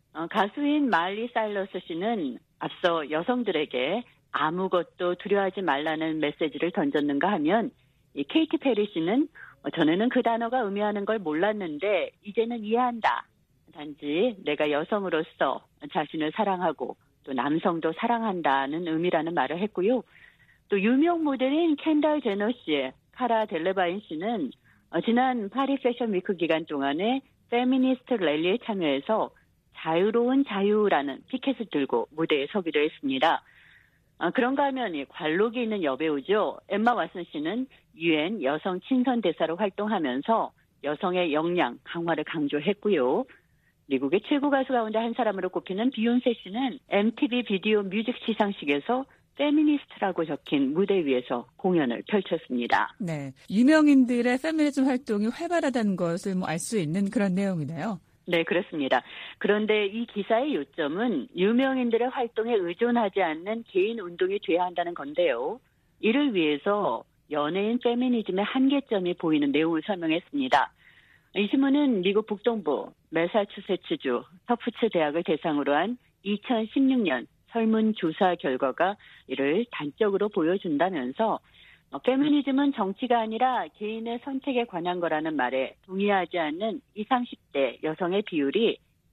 가수인 마일리 사이러스 씨는 앞서 여성들에게 아무것도 두려워하지 말라는 메시지를 던졌는가 하면 이 케이티 페리 씨는 전에는 그 단어가 의미하는 걸 몰랐는데 이제는 이해한다. 단지 내가 여성으로서 자신을 사랑하고 또 남성도 사랑한다는 의미라는 말을 했고요. 또 유명 모델인 켄달 제너 씨의 카라 델레바인 씨는 지난 파리 패션 위크 기간 동안에 페미니스트 랠리에 참여해서 자유로운 자유라는 피켓을 들고 무대에 서기도 했습니다. 그런가 하면 관록이 있는 여배우죠. 엠마 왓슨 씨는 UN 여성 친선 대사로 활동하면서 여성의 역량 강화를 강조했고요. 미국의 최고 가수 가운데 한 사람으로 꼽히는 비욘세 씨는 MTV 비디오 뮤직 시상식에서 페미니스트라고 적힌 무대 위에서 공연을 펼쳤습니다. 네, 유명인들의 페미니즘 활동이 활발하다는 것을 알 수 있는 그런 내용이네요. 네, 그렇습니다. 그런데 이 기사의 요점은 유명인들의 활동에 의존하지 않는 개인 운동이 돼야 한다는 건데요. 이를 위해서 연예인 페미니즘의 한계점이 보이는 내용을 설명했습니다. 이 신문은 미국 북동부 매사추세츠주 터프츠 대학을 대상으로 한 2016년 설문조사 결과가 이를 단적으로 보여준다면서 페미니즘은 정치가 아니라 개인의 선택에 관한 거라는 말에 동의하지 않는 20, 30대 여성의 비율이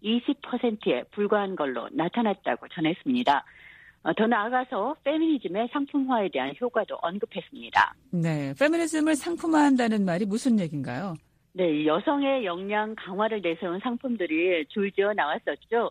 20%에 불과한 걸로 나타났다고 전했습니다. 더 나아가서 페미니즘의 상품화에 대한 효과도 언급했습니다. 네, 페미니즘을 상품화한다는 말이 무슨 얘기인가요? 네, 여성의 역량 강화를 내세운 상품들이 줄지어 나왔었죠.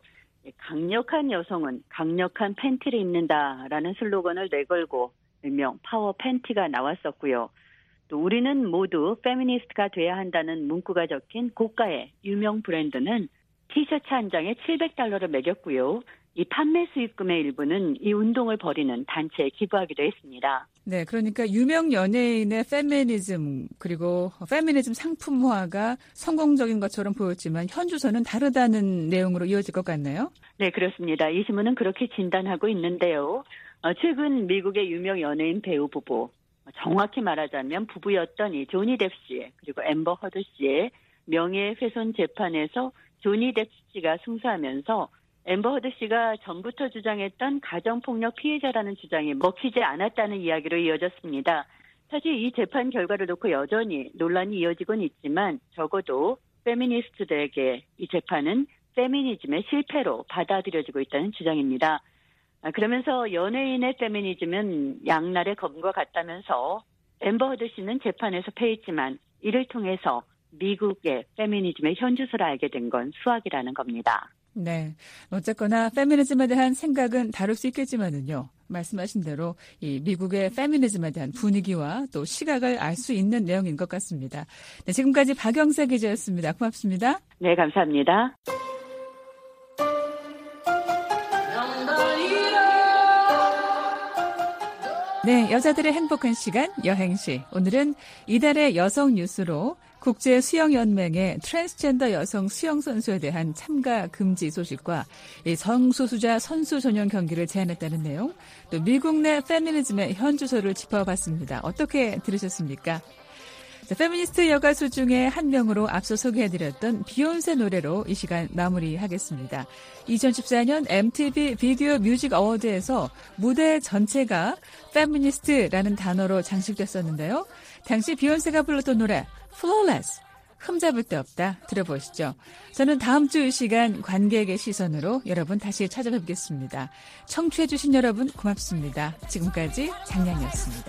강력한 여성은 강력한 팬티를 입는다라는 슬로건을 내걸고 일명 파워 팬티가 나왔었고요. 또 우리는 모두 페미니스트가 돼야 한다는 문구가 적힌 고가의 유명 브랜드는 티셔츠 한 장에 $700를 매겼고요. 이 판매 수익금의 일부는 이 운동을 벌이는 단체에 기부하기도 했습니다. 네, 그러니까 유명 연예인의 페미니즘 그리고 페미니즘 상품화가 성공적인 것처럼 보였지만 현주소는 다르다는 내용으로 이어질 것 같네요. 네, 그렇습니다. 이 신문은 그렇게 진단하고 있는데요. 최근 미국의 유명 연예인 배우 부부, 정확히 말하자면 부부였던 이 조니 뎁 씨 그리고 앰버 허드 씨의 명예훼손 재판에서 조니 뎁 씨가 승소하면서 앰버 허드 씨가 전부터 주장했던 가정폭력 피해자라는 주장이 먹히지 않았다는 이야기로 이어졌습니다. 사실 이 재판 결과를 놓고 여전히 논란이 이어지곤 있지만 적어도 페미니스트들에게 이 재판은 페미니즘의 실패로 받아들여지고 있다는 주장입니다. 그러면서 연예인의 페미니즘은 양날의 검과 같다면서 앰버 허드 씨는 재판에서 패했지만 이를 통해서 미국의 페미니즘의 현주소를 알게 된 건 수학이라는 겁니다. 네. 어쨌거나 페미니즘에 대한 생각은 다를 수 있겠지만은요. 말씀하신 대로 이 미국의 페미니즘에 대한 분위기와 또 시각을 알 수 있는 내용인 것 같습니다. 네, 지금까지 박영사 기자였습니다. 고맙습니다. 네, 감사합니다. 네, 여자들의 행복한 시간 여행시. 오늘은 이달의 여성 뉴스로 국제수영연맹의 트랜스젠더 여성 수영선수에 대한 참가 금지 소식과 성소수자 선수 전용 경기를 제안했다는 내용, 또 미국 내 페미니즘의 현주소를 짚어봤습니다. 어떻게 들으셨습니까? 자, 페미니스트 여가수 중에 한 명으로 앞서 소개해드렸던 비욘세 노래로 이 시간 마무리하겠습니다. 2014년 MTV 비디오 뮤직 어워드에서 무대 전체가 페미니스트라는 단어로 장식됐었는데요. 당시 비욘세가 불렀던 노래 Flawless, 흠잡을 데 없다 들어보시죠. 저는 다음 주 이 시간 관객의 시선으로 여러분 다시 찾아뵙겠습니다. 청취해주신 여러분 고맙습니다. 지금까지 장량이었습니다.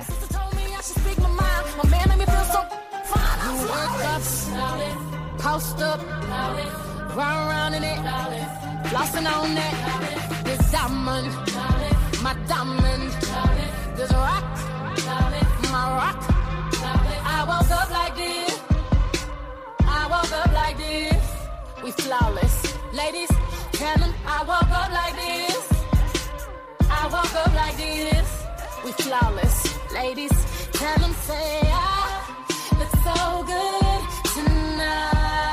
Post up, run around in it, flossing on that, this diamond, my diamond, this rock, my rock. I woke up like this, I woke up like this, we flawless. Ladies, tell them I woke up like this, I woke up like this, we flawless. Ladies, tell them say I look so good tonight.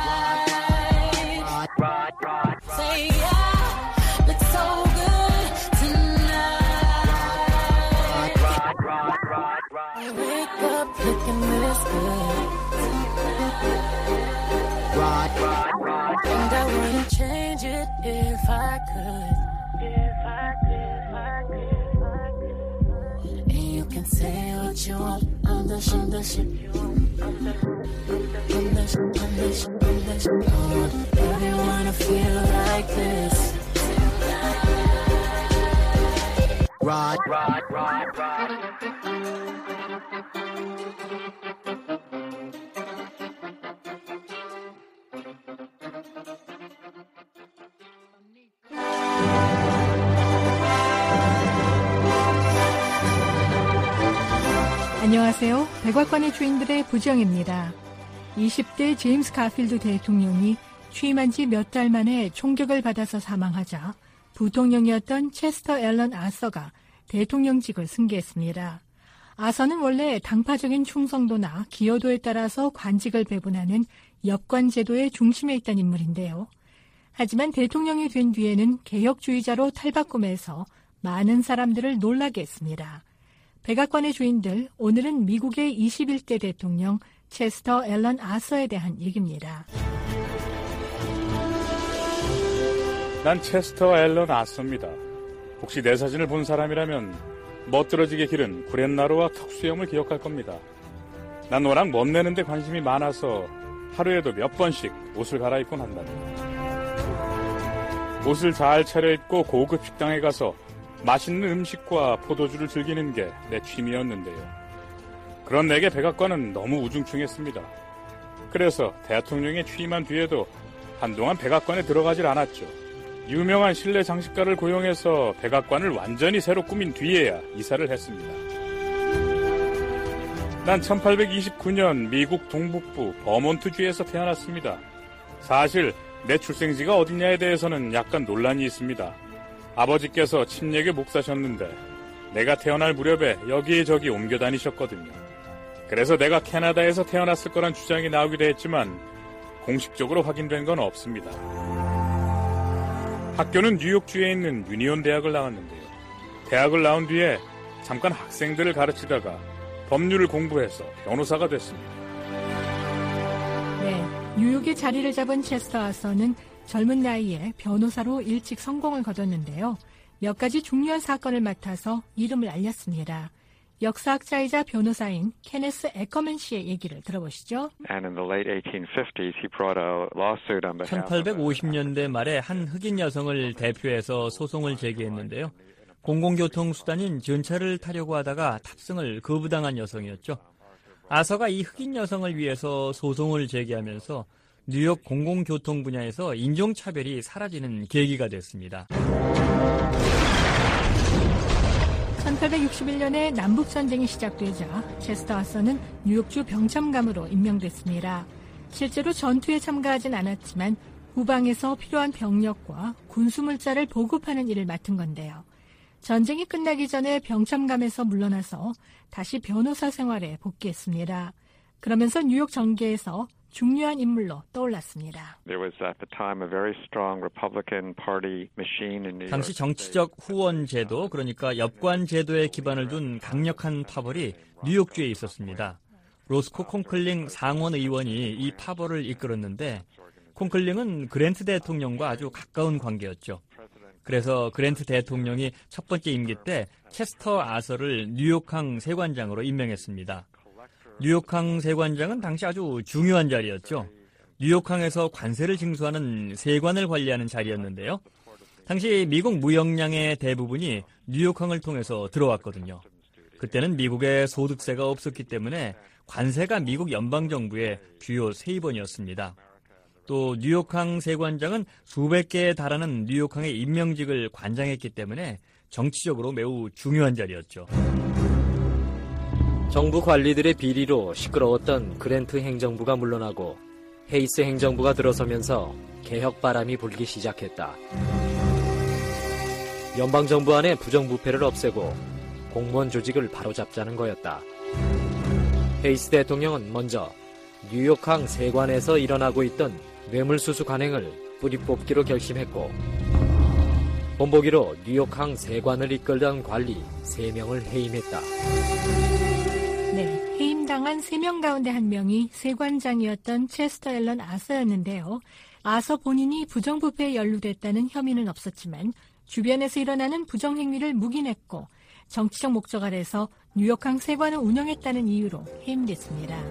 Say I look so good tonight. I wake up looking this good. And I wouldn't change it if I could. And you can say what you want. I'm the shit, the shit. I'm the shit. I want everyone to feel like this. Rod. 안녕하세요. 백악관의 주인들의 부정입니다. 20대 제임스 가필드 대통령이 취임한 지 몇 달 만에 총격을 받아서 사망하자 부통령이었던 체스터 앨런 아서가 대통령직을 승계했습니다. 아서는 원래 당파적인 충성도나 기여도에 따라서 관직을 배분하는 엽관 제도의 중심에 있던 인물인데요. 하지만 대통령이 된 뒤에는 개혁주의자로 탈바꿈해서 많은 사람들을 놀라게 했습니다. 백악관의 주인들, 오늘은 미국의 21대 대통령 체스터 앨런 아서에 대한 얘기입니다. 난 체스터 앨런 아서입니다. 혹시 내 사진을 본 사람이라면 멋들어지게 기른 구렛나루와 턱수염을 기억할 겁니다. 난 워낙 멋내는 데 관심이 많아서 하루에도 몇 번씩 옷을 갈아입곤 한답니다. 옷을 잘 차려입고 고급 식당에 가서 맛있는 음식과 포도주를 즐기는 게 내 취미였는데요. 그런 내게 백악관은 너무 우중충했습니다. 그래서 대통령이 취임한 뒤에도 한동안 백악관에 들어가질 않았죠. 유명한 실내 장식가를 고용해서 백악관을 완전히 새로 꾸민 뒤에야 이사를 했습니다. 난 1829년 미국 동북부 버몬트주에서 태어났습니다. 사실 내 출생지가 어디냐에 대해서는 약간 논란이 있습니다. 아버지께서 침례교 목사셨는데 내가 태어날 무렵에 여기저기 옮겨 다니셨거든요. 그래서 내가 캐나다에서 태어났을 거란 주장이 나오기도 했지만 공식적으로 확인된 건 없습니다. 학교는 뉴욕주에 있는 유니온 대학을 나왔는데요. 대학을 나온 뒤에 잠깐 학생들을 가르치다가 법률을 공부해서 변호사가 됐습니다. 네, 뉴욕에 자리를 잡은 체스터 아서는 젊은 나이에 변호사로 일찍 성공을 거뒀는데요. 몇 가지 중요한 사건을 맡아서 이름을 알렸습니다. 역사학자이자 변호사인 케네스 에커맨 씨의 얘기를 들어보시죠. 1850년대 말에 한 흑인 여성을 대표해서 소송을 제기했는데요. 공공교통수단인 전차를 타려고 하다가 탑승을 거부당한 여성이었죠. 아서가 이 흑인 여성을 위해서 소송을 제기하면서 뉴욕 공공교통 분야에서 인종차별이 사라지는 계기가 됐습니다. 1861년에 남북전쟁이 시작되자 체스터 아서는 뉴욕주 병참감으로 임명됐습니다. 실제로 전투에 참가하진 않았지만 후방에서 필요한 병력과 군수물자를 보급하는 일을 맡은 건데요. 전쟁이 끝나기 전에 병참감에서 물러나서 다시 변호사 생활에 복귀했습니다. 그러면서 뉴욕 정계에서 중요한 인물로 떠올랐습니다. 당시 정치적 후원 제도, 그러니까 엽관 제도에 기반을 둔 강력한 파벌이 뉴욕주에 있었습니다. 로스코 콩클링 상원 의원이 이 파벌을 이끌었는데 콩클링은 그랜트 대통령과 아주 가까운 관계였죠. 그래서 그랜트 대통령이 첫 번째 임기 때 체스터 아서를 뉴욕항 세관장으로 임명했습니다. 뉴욕항 세관장은 당시 아주 중요한 자리였죠. 뉴욕항에서 관세를 징수하는 세관을 관리하는 자리였는데요. 당시 미국 무역량의 대부분이 뉴욕항을 통해서 들어왔거든요. 그때는 미국에 소득세가 없었기 때문에 관세가 미국 연방정부의 주요 세입원이었습니다. 또 뉴욕항 세관장은 수백 개에 달하는 뉴욕항의 임명직을 관장했기 때문에 정치적으로 매우 중요한 자리였죠. 정부 관리들의 비리로 시끄러웠던 그랜트 행정부가 물러나고 헤이스 행정부가 들어서면서 개혁 바람이 불기 시작했다. 연방정부 안의 부정부패를 없애고 공무원 조직을 바로잡자는 거였다. 헤이스 대통령은 먼저 뉴욕항 세관에서 일어나고 있던 뇌물수수 관행을 뿌리 뽑기로 결심했고 본보기로 뉴욕항 세관을 이끌던 관리 3명을 해임했다. 네, 해임당한 3명 가운데 1명이 세관장이었던 체스터 앨런 아서였는데요. 아서 본인이 부정부패에 연루됐다는 혐의는 없었지만 주변에서 일어나는 부정행위를 묵인했고 정치적 목적 아래서 뉴욕항 세관을 운영했다는 이유로 해임됐습니다.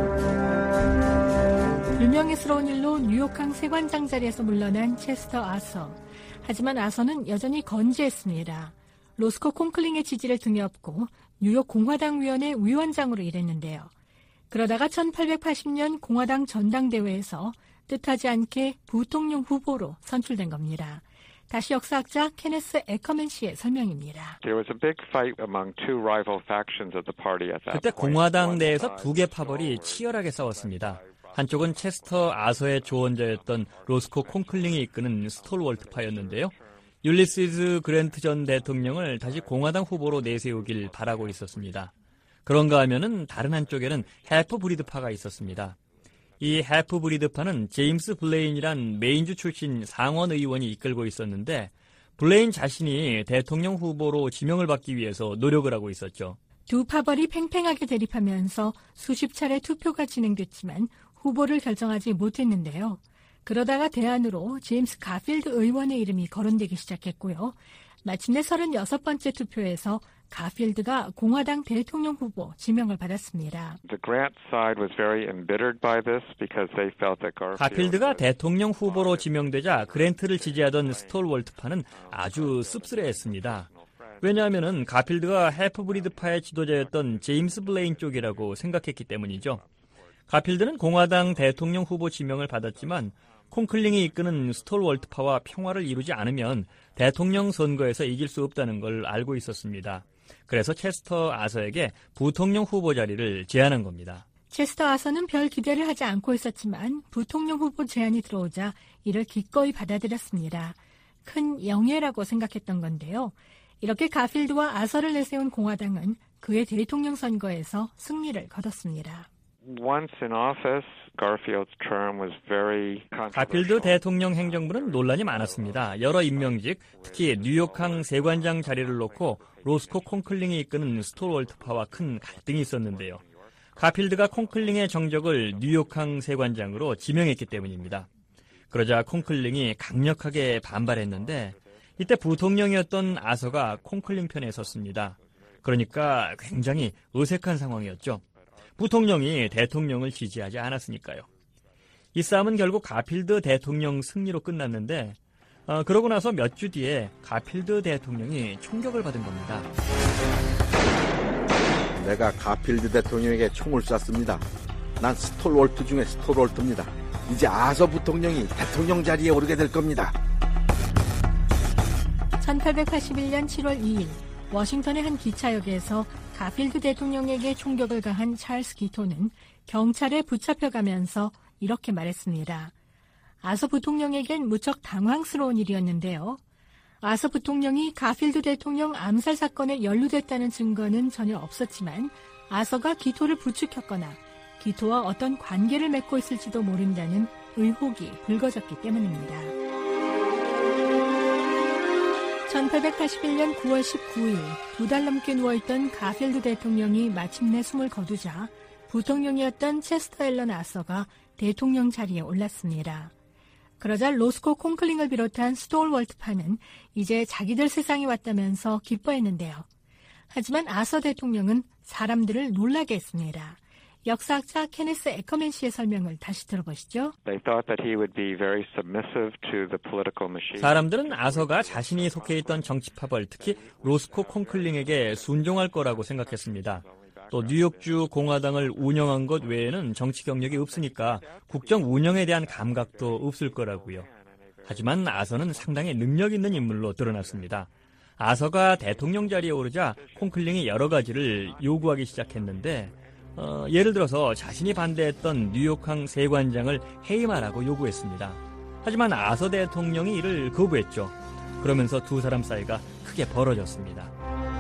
불명예스러운 일로 뉴욕항 세관장 자리에서 물러난 체스터 아서. 하지만 아서는 여전히 건재했습니다. 로스코 콩클링의 지지를 등에 업고 뉴욕 공화당 위원회 위원장으로 일했는데요. 그러다가 1880년 공화당 전당대회에서 뜻하지 않게 부통령 후보로 선출된 겁니다. 다시 역사학자 케네스 에커맨 씨의 설명입니다. 그때 공화당 내에서 2개 파벌이 치열하게 싸웠습니다. 한쪽은 체스터 아서의 조언자였던 로스코 콩클링이 이끄는 스톨월트파였는데요. 율리시즈 그랜트 전 대통령을 다시 공화당 후보로 내세우길 바라고 있었습니다. 그런가 하면은 다른 한쪽에는 해프 브리드파가 있었습니다. 이 해프 브리드파는 제임스 블레인이란 메인주 출신 상원 의원이 이끌고 있었는데 블레인 자신이 대통령 후보로 지명을 받기 위해서 노력을 하고 있었죠. 두 파벌이 팽팽하게 대립하면서 수십 차례 투표가 진행됐지만 후보를 결정하지 못했는데요. 그러다가 대안으로 제임스 가필드 의원의 이름이 거론되기 시작했고요. 마침내 36번째 투표에서 가필드가 공화당 대통령 후보 지명을 받았습니다. 가필드가 대통령 후보로 지명되자 그랜트를 지지하던 스톨월트파는 아주 씁쓸해했습니다. 왜냐하면 가필드가 해프브리드파의 지도자였던 제임스 블레인 쪽이라고 생각했기 때문이죠. 가필드는 공화당 대통령 후보 지명을 받았지만 콩클링이 이끄는 스톨월트파와 평화를 이루지 않으면 대통령 선거에서 이길 수 없다는 걸 알고 있었습니다. 그래서 체스터 아서에게 부통령 후보 자리를 제안한 겁니다. 체스터 아서는 별 기대를 하지 않고 있었지만 부통령 후보 제안이 들어오자 이를 기꺼이 받아들였습니다. 큰 영예라고 생각했던 건데요. 이렇게 가필드와 아서를 내세운 공화당은 그의 대통령 선거에서 승리를 거뒀습니다. 가필드 대통령 행정부는 논란이 많았습니다. 여러 임명직, 특히 뉴욕항 세관장 자리를 놓고 로스코 콩클링이 이끄는 스톨월트파와 큰 갈등이 있었는데요. 가필드가 콩클링의 정적을 뉴욕항 세관장으로 지명했기 때문입니다. 그러자 콩클링이 강력하게 반발했는데 이때 부통령이었던 아서가 콩클링 편에 섰습니다. 그러니까 굉장히 어색한 상황이었죠. 부통령이 대통령을 지지하지 않았으니까요. 이 싸움은 결국 가필드 대통령 승리로 끝났는데 그러고 나서 몇 주 뒤에 가필드 대통령이 총격을 받은 겁니다. 내가 가필드 대통령에게 총을 쐈습니다. 난 스톨월트 중에 스톨월트입니다. 이제 아서 부통령이 대통령 자리에 오르게 될 겁니다. 1881년 7월 2일 워싱턴의 한 기차역에서 가필드 대통령에게 총격을 가한 찰스 기토는 경찰에 붙잡혀가면서 이렇게 말했습니다. 아서 부통령에겐 무척 당황스러운 일이었는데요. 아서 부통령이 가필드 대통령 암살 사건에 연루됐다는 증거는 전혀 없었지만 아서가 기토를 부추겼거나 기토와 어떤 관계를 맺고 있을지도 모른다는 의혹이 불거졌기 때문입니다. 1881년 9월 19일 2달 넘게 누워있던 가필드 대통령이 마침내 숨을 거두자 부통령이었던 체스터 앨런 아서가 대통령 자리에 올랐습니다. 그러자 로스코 콩클링을 비롯한 스톨월트파는 이제 자기들 세상이 왔다면서 기뻐했는데요. 하지만 아서 대통령은 사람들을 놀라게 했습니다. 역사학자 케네스 에커맨 씨의 설명을 다시 들어보시죠. 사람들은 아서가 자신이 속해 있던 정치파벌, 특히 로스코 콩클링에게 순종할 거라고 생각했습니다. 또 뉴욕주 공화당을 운영한 것 외에는 정치 경력이 없으니까 국정 운영에 대한 감각도 없을 거라고요. 하지만 아서는 상당히 능력 있는 인물로 드러났습니다. 아서가 대통령 자리에 오르자 콩클링이 여러 가지를 요구하기 시작했는데 예를 들어서 자신이 반대했던 뉴욕항 세관장을 해임하라고 요구했습니다. 하지만 아서 대통령이 이를 거부했죠. 그러면서 두 사람 사이가 크게 벌어졌습니다.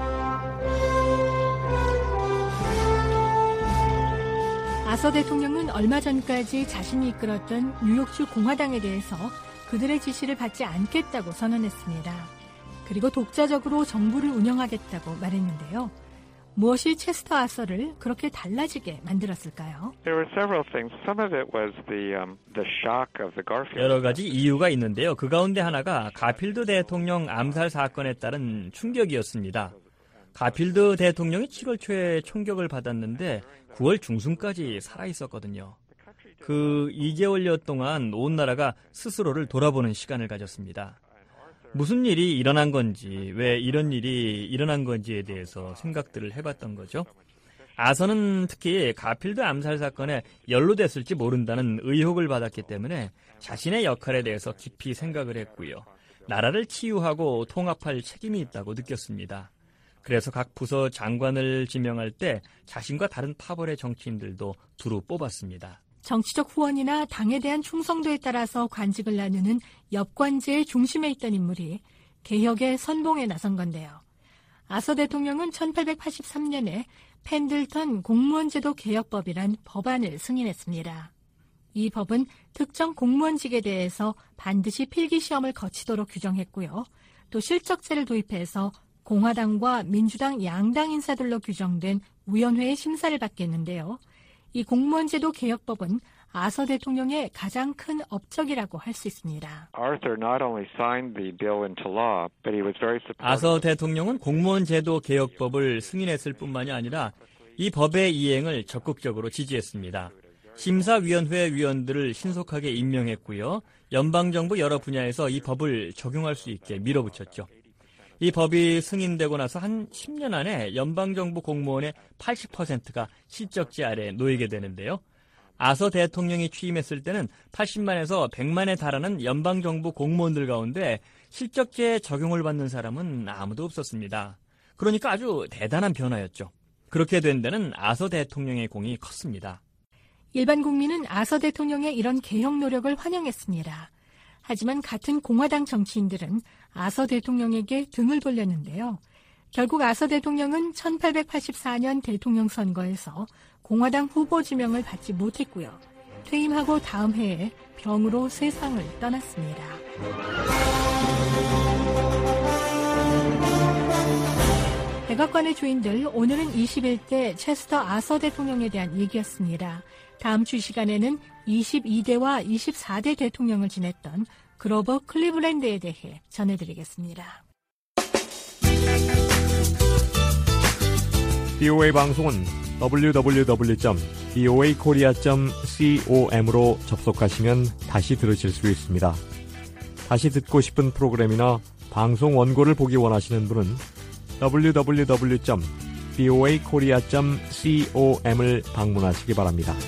아서 대통령은 얼마 전까지 자신이 이끌었던 뉴욕주 공화당에 대해서 그들의 지시를 받지 않겠다고 선언했습니다. 그리고 독자적으로 정부를 운영하겠다고 말했는데요. 무엇이 체스터 아서를 그렇게 달라지게 만들었을까요? 여러 가지 이유가 있는데요. 그 가운데 하나가 가필드 대통령 암살 사건에 따른 충격이었습니다. 가필드 대통령이 7월 초에 총격을 받았는데 9월 중순까지 살아있었거든요. 그 2개월여 동안 온 나라가 스스로를 돌아보는 시간을 가졌습니다. 무슨 일이 일어난 건지, 왜 이런 일이 일어난 건지에 대해서 생각들을 해봤던 거죠. 아서는 특히 가필드 암살 사건에 연루됐을지 모른다는 의혹을 받았기 때문에 자신의 역할에 대해서 깊이 생각을 했고요. 나라를 치유하고 통합할 책임이 있다고 느꼈습니다. 그래서 각 부서 장관을 지명할 때 자신과 다른 파벌의 정치인들도 두루 뽑았습니다. 정치적 후원이나 당에 대한 충성도에 따라서 관직을 나누는 엽관제의 중심에 있던 인물이 개혁의 선봉에 나선 건데요. 아서 대통령은 1883년에 펜들턴 공무원제도 개혁법이란 법안을 승인했습니다. 이 법은 특정 공무원직에 대해서 반드시 필기시험을 거치도록 규정했고요. 또 실적제를 도입해서 공화당과 민주당 양당 인사들로 규정된 위원회의 심사를 받게 했는데요. 이 공무원제도 개혁법은 아서 대통령의 가장 큰 업적이라고 할 수 있습니다. 아서 대통령은 공무원제도 개혁법을 승인했을 뿐만이 아니라 이 법의 이행을 적극적으로 지지했습니다. 심사위원회 위원들을 신속하게 임명했고요. 연방정부 여러 분야에서 이 법을 적용할 수 있게 밀어붙였죠. 이 법이 승인되고 나서 한 10년 안에 연방정부 공무원의 80%가 실적제 아래 놓이게 되는데요. 아서 대통령이 취임했을 때는 80만에서 100만에 달하는 연방정부 공무원들 가운데 실적제 적용을 받는 사람은 아무도 없었습니다. 그러니까 아주 대단한 변화였죠. 그렇게 된 데는 아서 대통령의 공이 컸습니다. 일반 국민은 아서 대통령의 이런 개혁 노력을 환영했습니다. 하지만 같은 공화당 정치인들은 아서 대통령에게 등을 돌렸는데요. 결국 아서 대통령은 1884년 대통령 선거에서 공화당 후보 지명을 받지 못했고요. 퇴임하고 다음 해에 병으로 세상을 떠났습니다. 백악관의 주인들, 오늘은 21대 체스터 아서 대통령에 대한 얘기였습니다. 다음 주 시간에는 22대와 24대 대통령을 지냈던 그로버 클리블랜드에 대해 전해드리겠습니다. BOA 방송은 www.boakorea.com으로 접속하시면 다시 들으실 수 있습니다. 다시 듣고 싶은 프로그램이나 방송 원고를 보기 원하시는 분은 www.boakorea.com을 방문하시기 바랍니다.